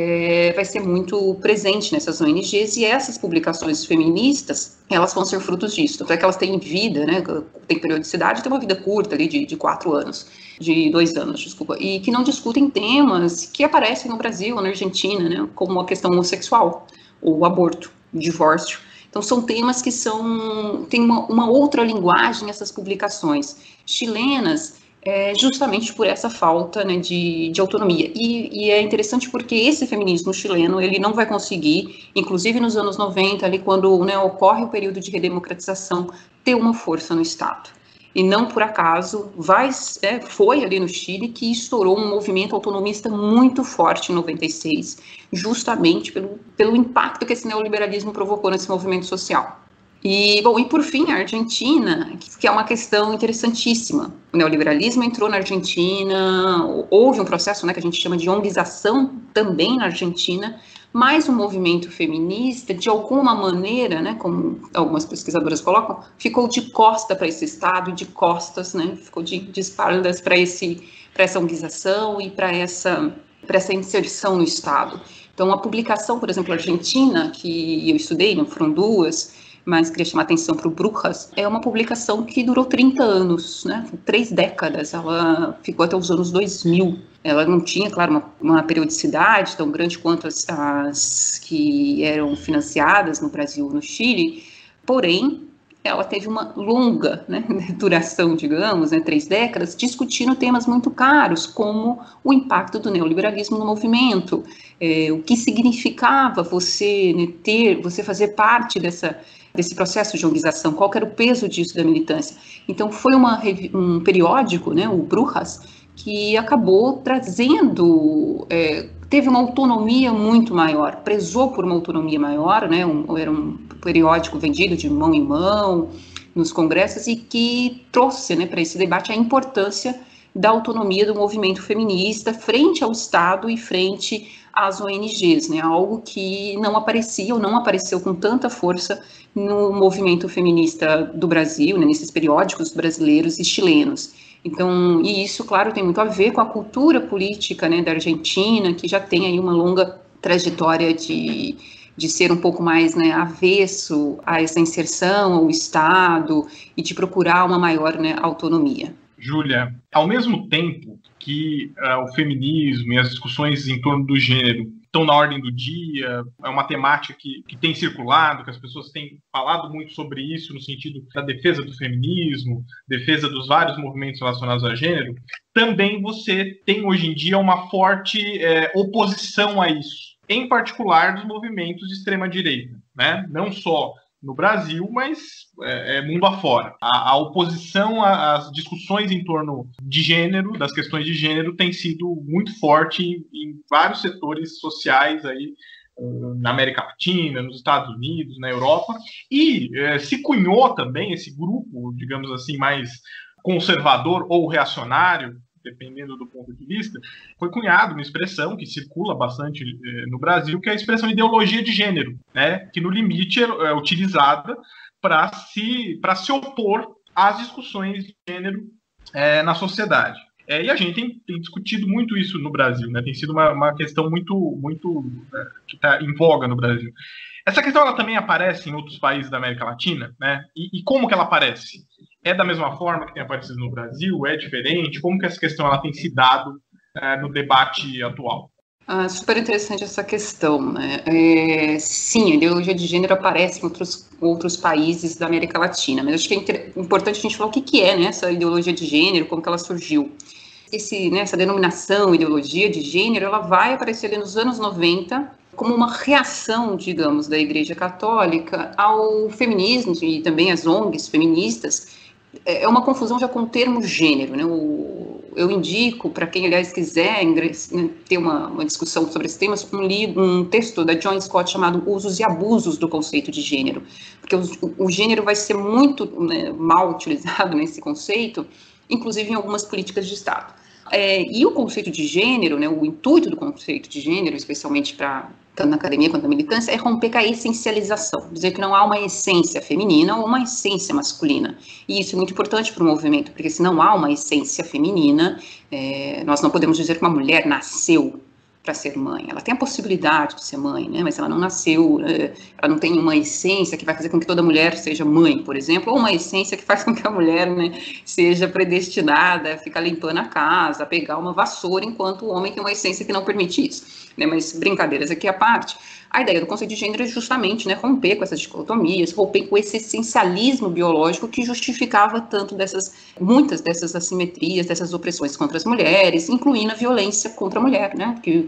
é, vai ser muito presente nessas O N Gs, e essas publicações feministas, elas vão ser frutos disso. Tanto é que elas têm vida, né, tem periodicidade, tem uma vida curta ali de, de quatro anos, de dois anos, desculpa, e que não discutem temas que aparecem no Brasil, na Argentina, né, como a questão homossexual, ou o aborto, o divórcio. Então, são temas que são, tem uma, uma outra linguagem, essas publicações chilenas, é, justamente por essa falta, né, de, de autonomia. E, e é interessante porque esse feminismo chileno, ele não vai conseguir, inclusive nos anos noventa, ali, quando, né, ocorre o período de redemocratização, ter uma força no Estado. E não por acaso vai, é, foi ali no Chile que estourou um movimento autonomista muito forte em noventa e seis, justamente pelo, pelo impacto que esse neoliberalismo provocou nesse movimento social. E, bom, e por fim, a Argentina, que é uma questão interessantíssima. O neoliberalismo entrou na Argentina, houve um processo, né, que a gente chama de onguização também na Argentina, mas o movimento feminista, de alguma maneira, né, como algumas pesquisadoras colocam, ficou de costa para esse Estado, de costas, né, ficou de, de espaldas para esse, para essa onguização e para essa, para essa inserção no Estado. Então, a publicação, por exemplo, argentina, que eu estudei, não foram duas, mas queria chamar a atenção para o Brujas, é uma publicação que durou trinta anos, né, três décadas, ela ficou até os anos dois mil. Ela não tinha, claro, uma, uma periodicidade tão grande quanto as, as que eram financiadas no Brasil, no Chile, porém, ela teve uma longa, né, duração, digamos, né, três décadas, discutindo temas muito caros, como o impacto do neoliberalismo no movimento, é, o que significava você, né, ter, você fazer parte dessa, desse processo de onguização, qual que era o peso disso da militância. Então, foi uma, um periódico, né, o Brujas, que acabou trazendo, é, teve uma autonomia muito maior, prezou por uma autonomia maior, né, um, era um periódico vendido de mão em mão nos congressos e que trouxe, né, para esse debate a importância da autonomia do movimento feminista frente ao Estado e frente às O N Gs, né, algo que não aparecia ou não apareceu com tanta força no movimento feminista do Brasil, né, nesses periódicos brasileiros e chilenos. Então, e isso, claro, tem muito a ver com a cultura política, né, da Argentina, que já tem aí uma longa trajetória de, de ser um pouco mais, né, avesso a essa inserção ao Estado e de procurar uma maior, né, autonomia. Júlia, ao mesmo tempo que uh, o feminismo e as discussões em torno do gênero estão na ordem do dia, é uma temática que, que tem circulado, que as pessoas têm falado muito sobre isso no sentido da defesa do feminismo, defesa dos vários movimentos relacionados a gênero, também você tem hoje em dia uma forte é, oposição a isso, em particular dos movimentos de extrema-direita, né? Não só no Brasil, mas é, é mundo afora. A, a oposição às discussões em torno de gênero, das questões de gênero, tem sido muito forte em, em vários setores sociais aí, na América Latina, nos Estados Unidos, na Europa, e é, se cunhou também esse grupo, digamos assim, mais conservador ou reacionário, dependendo do ponto de vista, foi cunhado uma expressão que circula bastante eh, no Brasil, que é a expressão ideologia de gênero, né, que no limite é, é utilizada para se, para se opor às discussões de gênero eh, na sociedade. É, e a gente tem, tem discutido muito isso no Brasil, né, tem sido uma, uma questão muito, muito é, que está em voga no Brasil. Essa questão ela também aparece em outros países da América Latina, né? E, e como que ela aparece? É da mesma forma que tem aparecido no Brasil? É diferente? Como que essa questão ela tem se dado é, no debate atual? Ah, super interessante essa questão, né? É, sim, a ideologia de gênero aparece em outros, outros países da América Latina, mas acho que é importante a gente falar o que, que é, né, essa ideologia de gênero, como que ela surgiu. Esse, né, essa denominação, ideologia de gênero, ela vai aparecer ali nos anos noventa, como uma reação, digamos, da Igreja Católica ao feminismo e também às O N Gs feministas. É uma confusão já com o termo gênero, né? O, eu indico, para quem, aliás, quiser né, ter uma, uma discussão sobre esse tema, um, livro, um texto da Joan Scott chamado Usos e Abusos do Conceito de Gênero, porque o, o gênero vai ser muito né, mal utilizado nesse conceito, inclusive em algumas políticas de Estado. É, e o conceito de gênero, né, o intuito do conceito de gênero, especialmente para tanto na academia quanto na militância, é romper com a essencialização, dizer que não há uma essência feminina ou uma essência masculina. E isso é muito importante para o movimento, porque se não há uma essência feminina, é, nós não podemos dizer que uma mulher nasceu para ser mãe. Ela tem a possibilidade de ser mãe, né, mas ela não nasceu, ela não tem uma essência que vai fazer com que toda mulher seja mãe, por exemplo, ou uma essência que faz com que a mulher, né, seja predestinada a ficar limpando a casa, a pegar uma vassoura, enquanto o homem tem uma essência que não permite isso. Né, mas brincadeiras aqui à parte, a ideia do conceito de gênero é justamente, né, romper com essas dicotomias, romper com esse essencialismo biológico que justificava tanto dessas, muitas dessas assimetrias, dessas opressões contra as mulheres, incluindo a violência contra a mulher, né, que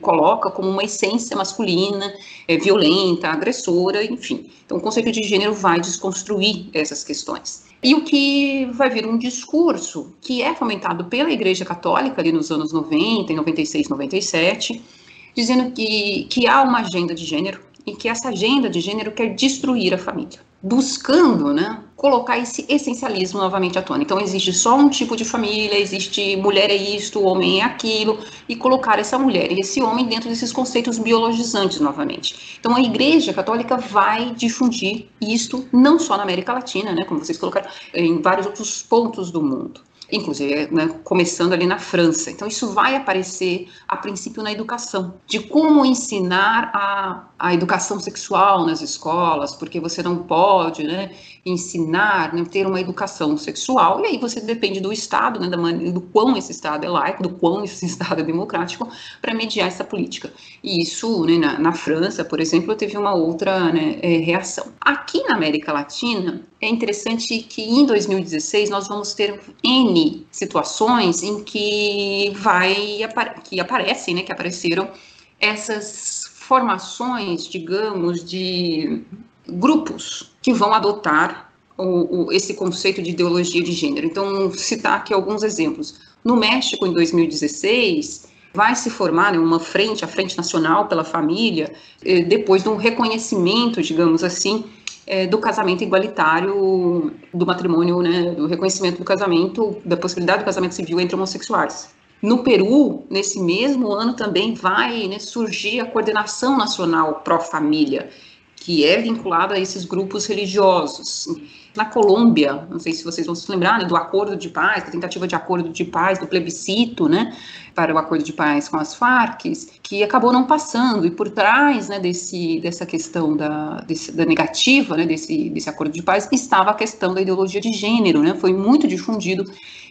coloca como uma essência masculina, é, violenta, agressora, enfim. Então, o conceito de gênero vai desconstruir essas questões. E o que vai vir um discurso que é fomentado pela Igreja Católica ali nos anos noventa, em noventa e seis, noventa e sete, dizendo que, que há uma agenda de gênero e que essa agenda de gênero quer destruir a família, buscando, né, colocar esse essencialismo novamente à tona. Então, existe só um tipo de família, existe mulher é isto, homem é aquilo, e colocar essa mulher e esse homem dentro desses conceitos biologizantes novamente. Então, a Igreja Católica vai difundir isto, não só na América Latina, né, como vocês colocaram, em vários outros pontos do mundo. Inclusive, né, começando ali na França. Então, isso vai aparecer, a princípio, na educação, de como ensinar a, a educação sexual nas escolas, porque você não pode, né, ensinar, né, ter uma educação sexual, e aí você depende do Estado, né, da maneira, do quão esse Estado é laico, do quão esse Estado é democrático, para mediar essa política. E isso, né, na, na França, por exemplo, teve uma outra, né, é, reação. Aqui na América Latina, é interessante que em dois mil e dezesseis nós vamos ter N situações em que vai que aparecem, né, que apareceram essas formações, digamos, de grupos que vão adotar o, o, esse conceito de ideologia de gênero. Então, citar aqui alguns exemplos. No México, em dois mil e dezesseis, vai se formar, né, uma frente, a Frente Nacional pela Família, eh, depois de um reconhecimento, digamos assim, eh, do casamento igualitário, do matrimônio, né, do reconhecimento do casamento, da possibilidade do casamento civil entre homossexuais. No Peru, nesse mesmo ano também vai, né, surgir a Coordenação Nacional Pró-Família, que é vinculada a esses grupos religiosos. Na Colômbia, não sei se vocês vão se lembrar, né, do acordo de paz, da tentativa de acordo de paz, do plebiscito, né, para o acordo de paz com as Farc, que acabou não passando, e por trás, né, desse, dessa questão da, desse, da negativa, né, desse, desse acordo de paz, estava a questão da ideologia de gênero, né, foi muito difundido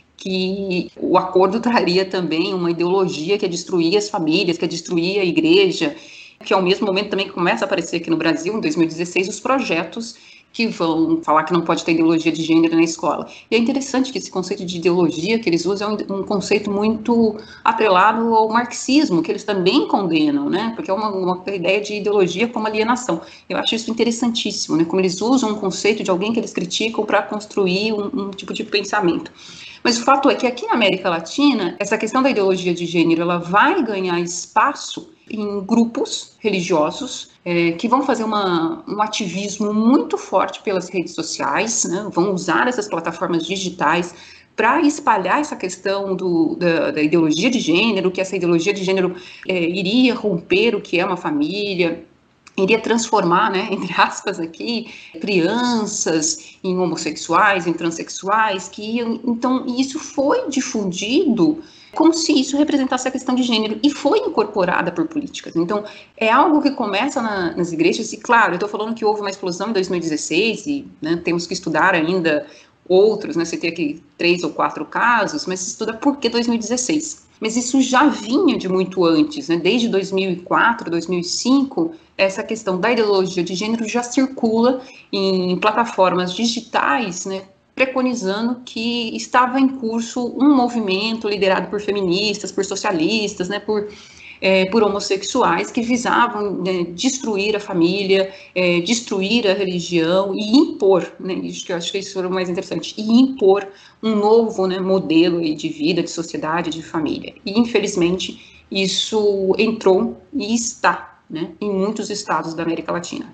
que o acordo traria também uma ideologia que ia destruir as famílias, que ia destruir a igreja, que ao mesmo momento também começa a aparecer aqui no Brasil, em dois mil e dezesseis, os projetos que vão falar que não pode ter ideologia de gênero na escola. E é interessante que esse conceito de ideologia que eles usam é um, um conceito muito atrelado ao marxismo, que eles também condenam, né? Porque é uma, uma ideia de ideologia como alienação. Eu acho isso interessantíssimo, né? Como eles usam um conceito de alguém que eles criticam para construir um, um tipo de pensamento. Mas o fato é que aqui na América Latina, essa questão da ideologia de gênero, ela vai ganhar espaço em grupos religiosos é, que vão fazer uma, um ativismo muito forte pelas redes sociais, né, vão usar essas plataformas digitais para espalhar essa questão do, da, da ideologia de gênero, que essa ideologia de gênero é, iria romper o que é uma família, iria transformar, né, entre aspas aqui, crianças em homossexuais, em transexuais, que iam, então isso foi difundido como se isso representasse a questão de gênero, e foi incorporada por políticas. Então, é algo que começa na, nas igrejas, e claro, eu estou falando que houve uma explosão em dois mil e dezesseis, e né, temos que estudar ainda outros, né, você tem aqui três ou quatro casos, mas se estuda por que dois mil e dezesseis. Mas isso já vinha de muito antes, né, desde dois mil e quatro, dois mil e cinco, essa questão da ideologia de gênero já circula em plataformas digitais, né, preconizando que estava em curso um movimento liderado por feministas, por socialistas, né, por, é, por homossexuais, que visavam né, destruir a família, é, destruir a religião e impor, né, isso que eu acho que isso era o mais interessante, e impor um novo né, modelo aí, de vida, de sociedade, de família. E, infelizmente, isso entrou e está né, em muitos estados da América Latina.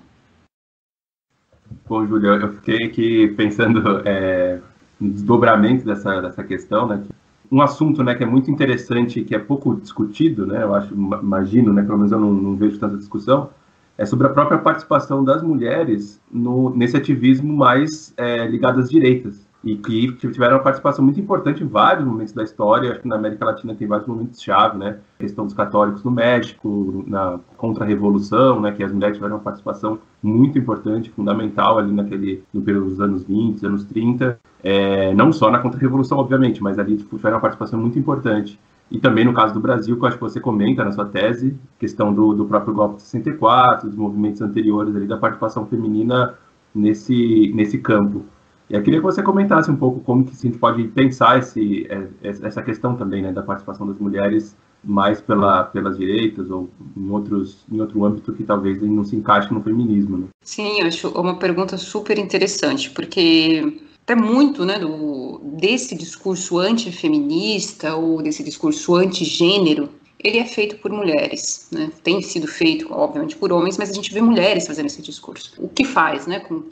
Bom, Júlia, eu fiquei aqui pensando é, no desdobramento dessa, dessa questão, né? Um assunto, né, que é muito interessante, que é pouco discutido, né? Eu acho, imagino, né? Pelo menos eu não, não vejo tanta discussão, é sobre a própria participação das mulheres no, nesse ativismo mais é, ligado às direitas, e que tiveram uma participação muito importante em vários momentos da história. Acho que na América Latina tem vários momentos-chave, né? A questão dos católicos no México, na contra-revolução, né? Que as mulheres tiveram uma participação muito importante, fundamental ali naquele, no período dos anos vinte, anos trinta, é, não só na contra-revolução, obviamente, mas ali tipo, tiveram uma participação muito importante. E também no caso do Brasil, que eu acho que você comenta na sua tese, questão do, do próprio golpe de sessenta e quatro, dos movimentos anteriores ali, da participação feminina nesse, nesse campo. E eu queria que você comentasse um pouco como que a gente pode pensar esse, essa questão também, né, da participação das mulheres mais pela, pelas direitas ou em, outros, em outro âmbito que talvez não se encaixe no feminismo, né? Sim, eu acho uma pergunta super interessante, porque até muito, né, do, desse discurso antifeminista ou desse discurso antigênero, ele é feito por mulheres, né? Tem sido feito, obviamente, por homens, mas a gente vê mulheres fazendo esse discurso. O que faz, né, com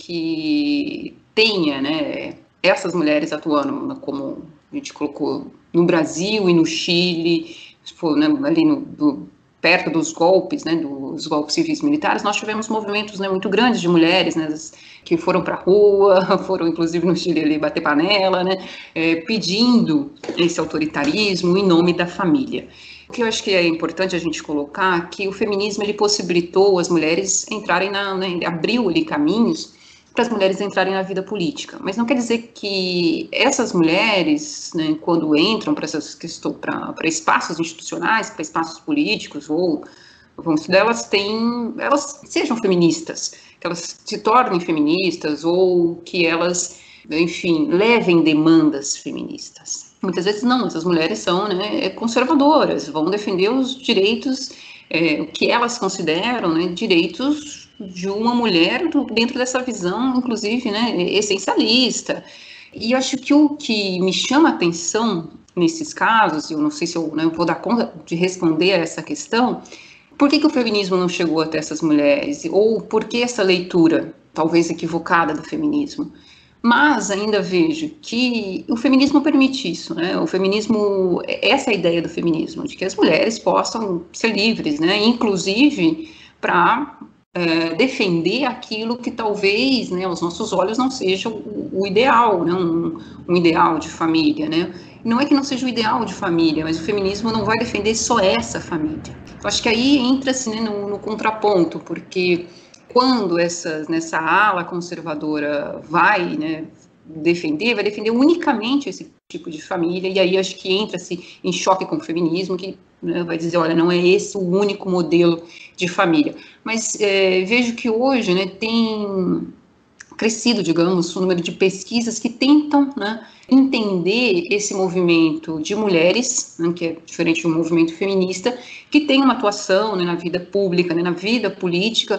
que tenha, né, essas mulheres atuando, como a gente colocou no Brasil e no Chile, tipo, né, ali no, do, perto dos golpes, né, dos golpes civis militares, nós tivemos movimentos, né, muito grandes de mulheres, né, que foram para a rua, foram inclusive no Chile ali bater panela, né, é, pedindo esse autoritarismo em nome da família. O que eu acho que é importante a gente colocar é que o feminismo ele possibilitou as mulheres entrarem na, né, abriu ali caminhos para as mulheres entrarem na vida política, mas não quer dizer que essas mulheres, né, quando entram para essas questões, para espaços institucionais, para espaços políticos, ou vamos delas têm, elas sejam feministas, que elas se tornem feministas ou que elas, enfim, levem demandas feministas. Muitas vezes não, essas mulheres são, né, conservadoras, vão defender os direitos, é, o que elas consideram, né, direitos de uma mulher dentro dessa visão, inclusive, né, essencialista. E eu acho que o que me chama a atenção nesses casos, eu não sei se eu, né, eu vou dar conta de responder a essa questão, por que que o feminismo não chegou até essas mulheres? Ou por que essa leitura, talvez equivocada, do feminismo? Mas ainda vejo que o feminismo permite isso, né? O feminismo, essa é a ideia do feminismo, de que as mulheres possam ser livres, né? Inclusive para é, defender aquilo que talvez, né, aos nossos olhos não seja o, o ideal, né? Um, um ideal de família, né? Não é que não seja o ideal de família, mas o feminismo não vai defender só essa família. Eu acho que aí entra-se, né, no, no contraponto, porque quando essa, nessa ala conservadora vai, né, defender, vai defender unicamente esse tipo de família, e aí acho que entra-se em choque com o feminismo, que, né, vai dizer, olha, não é esse o único modelo de família. Mas é, vejo que hoje, né, tem crescido, digamos, o número de pesquisas que tentam, né, entender esse movimento de mulheres, né, que é diferente do movimento feminista, que tem uma atuação, né, na vida pública, né, na vida política,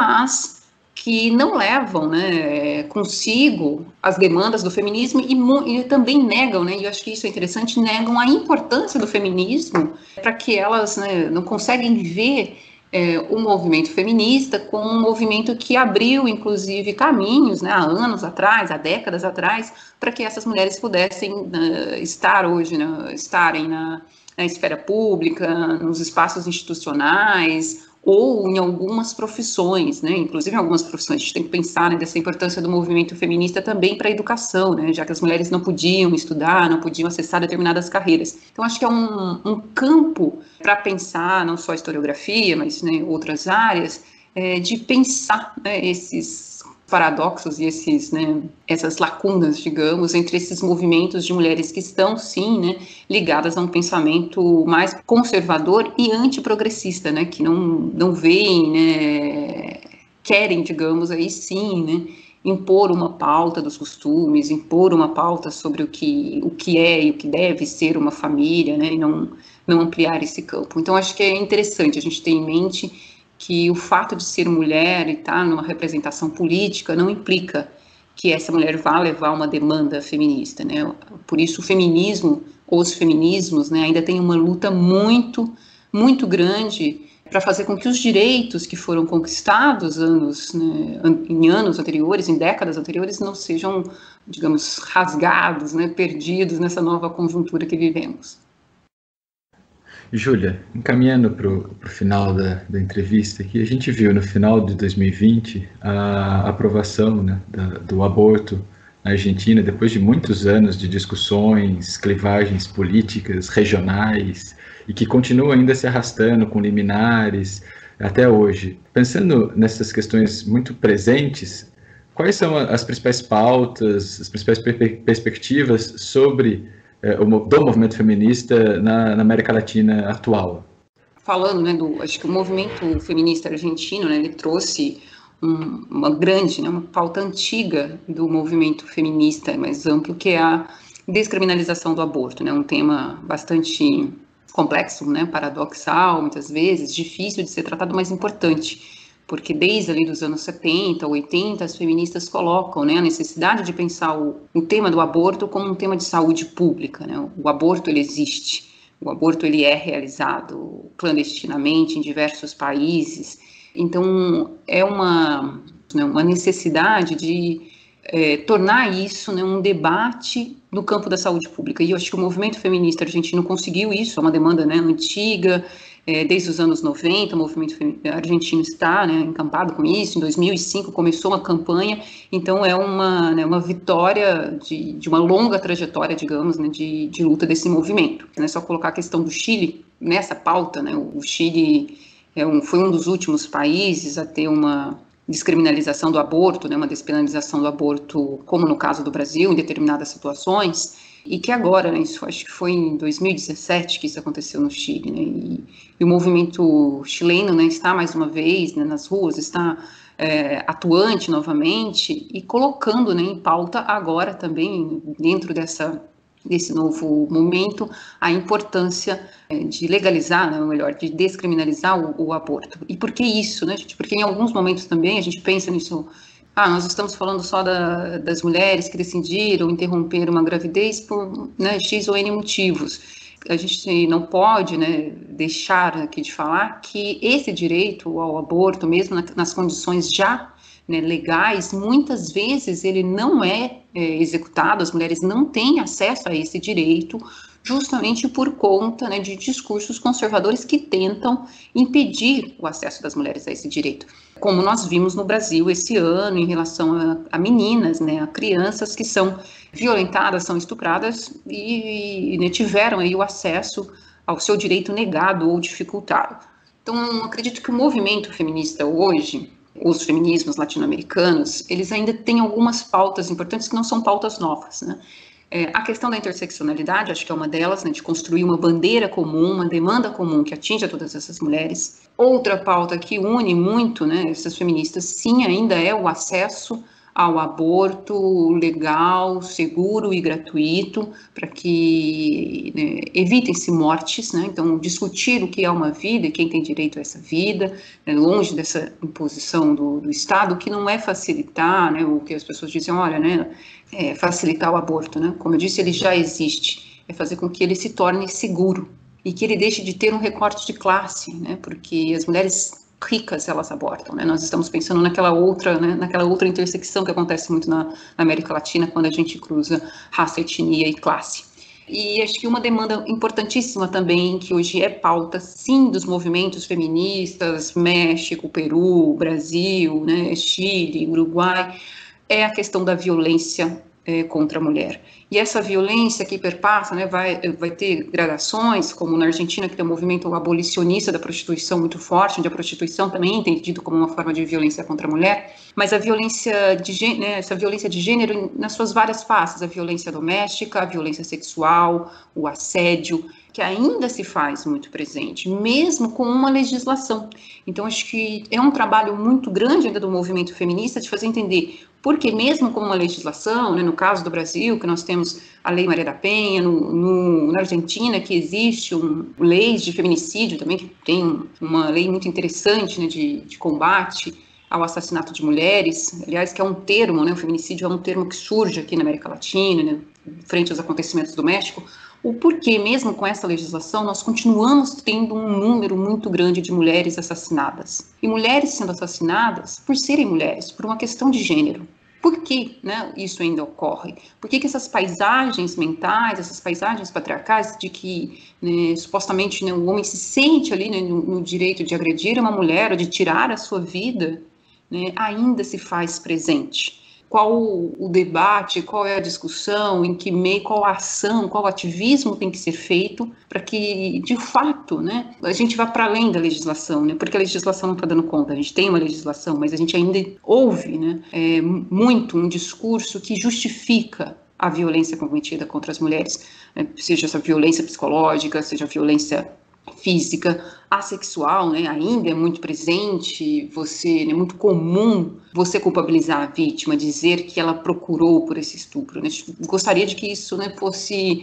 mas que não levam, né, consigo as demandas do feminismo e, e também negam, né, e eu acho que isso é interessante, negam a importância do feminismo para que elas, né, não conseguem ver É, o movimento feminista como um movimento que abriu, inclusive, caminhos, né, há anos atrás, há décadas atrás, para que essas mulheres pudessem uh, estar hoje, né, estarem na, na esfera pública, nos espaços institucionais, ou em algumas profissões, né, inclusive em algumas profissões. A gente tem que pensar, né, dessa importância do movimento feminista também para a educação, né, já que as mulheres não podiam estudar, não podiam acessar determinadas carreiras. Então, acho que é um, um campo para pensar, não só a historiografia, mas, né, outras áreas, é, de pensar, né, esses paradoxos e esses, né, essas lacunas, digamos, entre esses movimentos de mulheres que estão, sim, né, ligadas a um pensamento mais conservador e antiprogressista, né, que não, não veem, né, querem, digamos, aí sim, né, impor uma pauta dos costumes, impor uma pauta sobre o que, o que é e o que deve ser uma família, né, e não, não ampliar esse campo. Então, acho que é interessante a gente ter em mente que o fato de ser mulher e estar numa representação política não implica que essa mulher vá levar uma demanda feminista, né? Por isso o feminismo, ou os feminismos, né, ainda tem uma luta muito, muito grande para fazer com que os direitos que foram conquistados anos, né, em anos anteriores, em décadas anteriores, não sejam, digamos, rasgados, né, perdidos nessa nova conjuntura que vivemos. Júlia, encaminhando para o final da, da entrevista aqui, a gente viu no final de dois mil e vinte a aprovação, né, da, do aborto na Argentina, depois de muitos anos de discussões, clivagens políticas, regionais, e que continua ainda se arrastando com liminares até hoje. Pensando nessas questões muito presentes, quais são as principais pautas, as principais per- perspectivas sobre do movimento feminista na, na América Latina atual? Falando, né, do, acho que o movimento feminista argentino, né, ele trouxe um, uma grande, né, uma pauta antiga do movimento feminista mais amplo, que é a descriminalização do aborto, né, um tema bastante complexo, né, paradoxal, muitas vezes, difícil de ser tratado, mas importante. Porque desde ali dos anos setenta, oitenta, as feministas colocam, né, a necessidade de pensar o, o tema do aborto como um tema de saúde pública, né? O aborto, ele existe, o aborto, ele é realizado clandestinamente em diversos países, então é uma, né, uma necessidade de é, tornar isso, né, um debate no campo da saúde pública, e eu acho que o movimento feminista argentino conseguiu isso, é uma demanda, né, antiga. É, desde os anos noventa, o movimento argentino está, né, encampado com isso. Em dois mil e cinco começou uma campanha, então é uma, né, uma vitória de, de uma longa trajetória, digamos, né, de, de luta desse movimento. Não é só colocar a questão do Chile nessa pauta, né, o Chile é um, foi um dos últimos países a ter uma descriminalização do aborto, né, uma despenalização do aborto, como no caso do Brasil, em determinadas situações, e que agora, né, isso acho que foi em dois mil e dezessete que isso aconteceu no Chile, né, e, e o movimento chileno, né, está mais uma vez, né, nas ruas, está é, atuante novamente e colocando, né, em pauta agora também, dentro dessa, desse novo momento, a importância é, de legalizar, né, ou melhor, de descriminalizar o, o aborto. E por que isso, né, gente? Porque em alguns momentos também a gente pensa nisso. Ah, nós estamos falando só da, das mulheres que decidiram interromper uma gravidez por, né, X ou N motivos. A gente não pode, né, deixar aqui de falar que esse direito ao aborto, mesmo na, nas condições já, né, legais, muitas vezes ele não é, é executado, as mulheres não têm acesso a esse direito, justamente por conta, né, de discursos conservadores que tentam impedir o acesso das mulheres a esse direito. Como nós vimos no Brasil esse ano, em relação a, a meninas, né, a crianças que são violentadas, são estupradas e, e né, tiveram aí o acesso ao seu direito negado ou dificultado. Então, acredito que o movimento feminista hoje, os feminismos latino-americanos, eles ainda têm algumas pautas importantes que não são pautas novas, né? É, a questão da interseccionalidade, acho que é uma delas, né, de construir uma bandeira comum, uma demanda comum que atinja todas essas mulheres. Outra pauta que une muito, né, essas feministas, sim, ainda é o acesso ao aborto legal, seguro e gratuito, para que, né, evitem-se mortes, né, então discutir o que é uma vida e quem tem direito a essa vida, né, longe dessa imposição do, do Estado, que não é facilitar, né, o que as pessoas dizem, olha, né, é facilitar o aborto, né, como eu disse, ele já existe, é fazer com que ele se torne seguro e que ele deixe de ter um recorte de classe, né, porque as mulheres ricas elas abortam, né? Nós estamos pensando naquela outra, né, naquela outra intersecção que acontece muito na, na América Latina quando a gente cruza raça, etnia e classe. E acho que uma demanda importantíssima também, que hoje é pauta, sim, dos movimentos feministas, México, Peru, Brasil, né, Chile, Uruguai, é a questão da violência é, contra a mulher. E essa violência que perpassa, né, vai, vai ter gradações, como na Argentina, que tem um movimento abolicionista da prostituição muito forte, onde a prostituição também é entendida como uma forma de violência contra a mulher, mas a violência de, né, essa violência de gênero nas suas várias faces, a violência doméstica, a violência sexual, o assédio, que ainda se faz muito presente, mesmo com uma legislação. Então, acho que é um trabalho muito grande ainda do movimento feminista de fazer entender porque mesmo com uma legislação, né, no caso do Brasil, que nós temos a Lei Maria da Penha, no, no, na Argentina, que existe um, leis de feminicídio também, que tem uma lei muito interessante, né, de, de combate ao assassinato de mulheres, aliás, que é um termo, né, o feminicídio é um termo que surge aqui na América Latina, né, frente aos acontecimentos do México, o porquê, mesmo com essa legislação, nós continuamos tendo um número muito grande de mulheres assassinadas. E mulheres sendo assassinadas por serem mulheres, por uma questão de gênero. Por que, né, isso ainda ocorre? Por que, que essas paisagens mentais, essas paisagens patriarcais de que, né, supostamente, né, o homem se sente ali, né, no, no direito de agredir uma mulher ou de tirar a sua vida, né, ainda se faz presente? Qual o debate, qual é a discussão, em que meio, qual a ação, qual ativismo tem que ser feito para que, de fato, né, a gente vá para além da legislação, né, porque a legislação não está dando conta, a gente tem uma legislação, mas a gente ainda ouve, né, é, muito um discurso que justifica a violência cometida contra as mulheres, né, seja essa violência psicológica, seja a violência física, assexual, né, ainda é muito presente, você, é muito comum você culpabilizar a vítima, dizer que ela procurou por esse estupro, né? Gostaria de que isso, né, fosse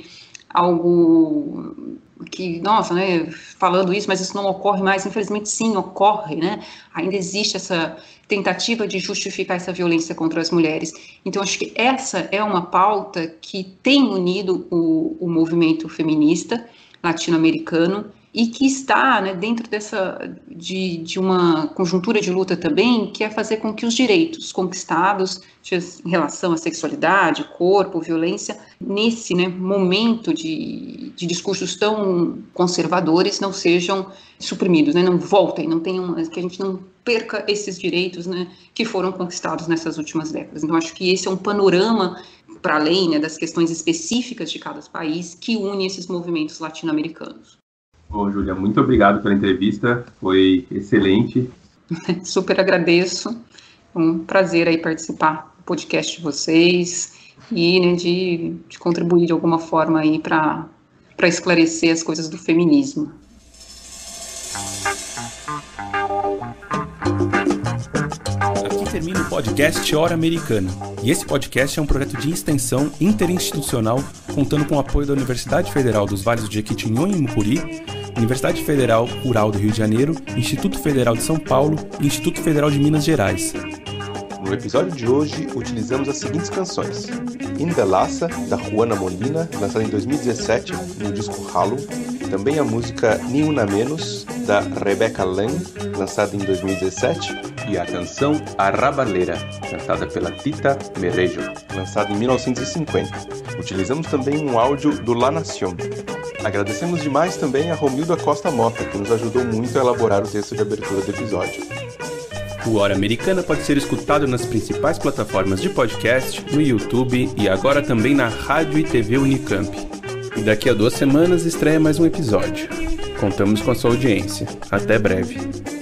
algo que, nossa, né, falando isso, mas isso não ocorre mais, infelizmente sim, ocorre, né, ainda existe essa tentativa de justificar essa violência contra as mulheres. Então, acho que essa é uma pauta que tem unido o, o movimento feminista latino-americano e que está, né, dentro dessa, de, de uma conjuntura de luta também, que é fazer com que os direitos conquistados em relação à sexualidade, corpo, violência, nesse, né, momento de, de discursos tão conservadores, não sejam suprimidos, né, não voltem, não tenham, que a gente não perca esses direitos, né, que foram conquistados nessas últimas décadas. Então, acho que esse é um panorama, para além, né, das questões específicas de cada país, que une esses movimentos latino-americanos. Bom, Júlia, muito obrigado pela entrevista, foi excelente. Super agradeço, um prazer aí participar do podcast de vocês e, né, de, de contribuir de alguma forma aí para para esclarecer as coisas do feminismo. Aqui termina o podcast Hora Americana. E esse podcast é um projeto de extensão interinstitucional contando com o apoio da Universidade Federal dos Vales do Jequitinhonha e Mucuri, Universidade Federal Rural do Rio de Janeiro, Instituto Federal de São Paulo e Instituto Federal de Minas Gerais. No episódio de hoje, utilizamos as seguintes canções: In the Laça, da Juana Molina, lançada em dois mil e dezessete no disco Halo. Também a música Ni Una Menos, da Rebecca Lang, lançada em dois mil e dezessete. E a canção Arrabaleira, cantada pela Tita Merello, lançada em mil novecentos e cinquenta. Utilizamos também um áudio do La Nación. Agradecemos demais também a Romilda Costa Mota, que nos ajudou muito a elaborar o texto de abertura do episódio. O Hora Americana pode ser escutado nas principais plataformas de podcast, no YouTube e agora também na Rádio e T V Unicamp. E daqui a duas semanas estreia mais um episódio. Contamos com a sua audiência. Até breve.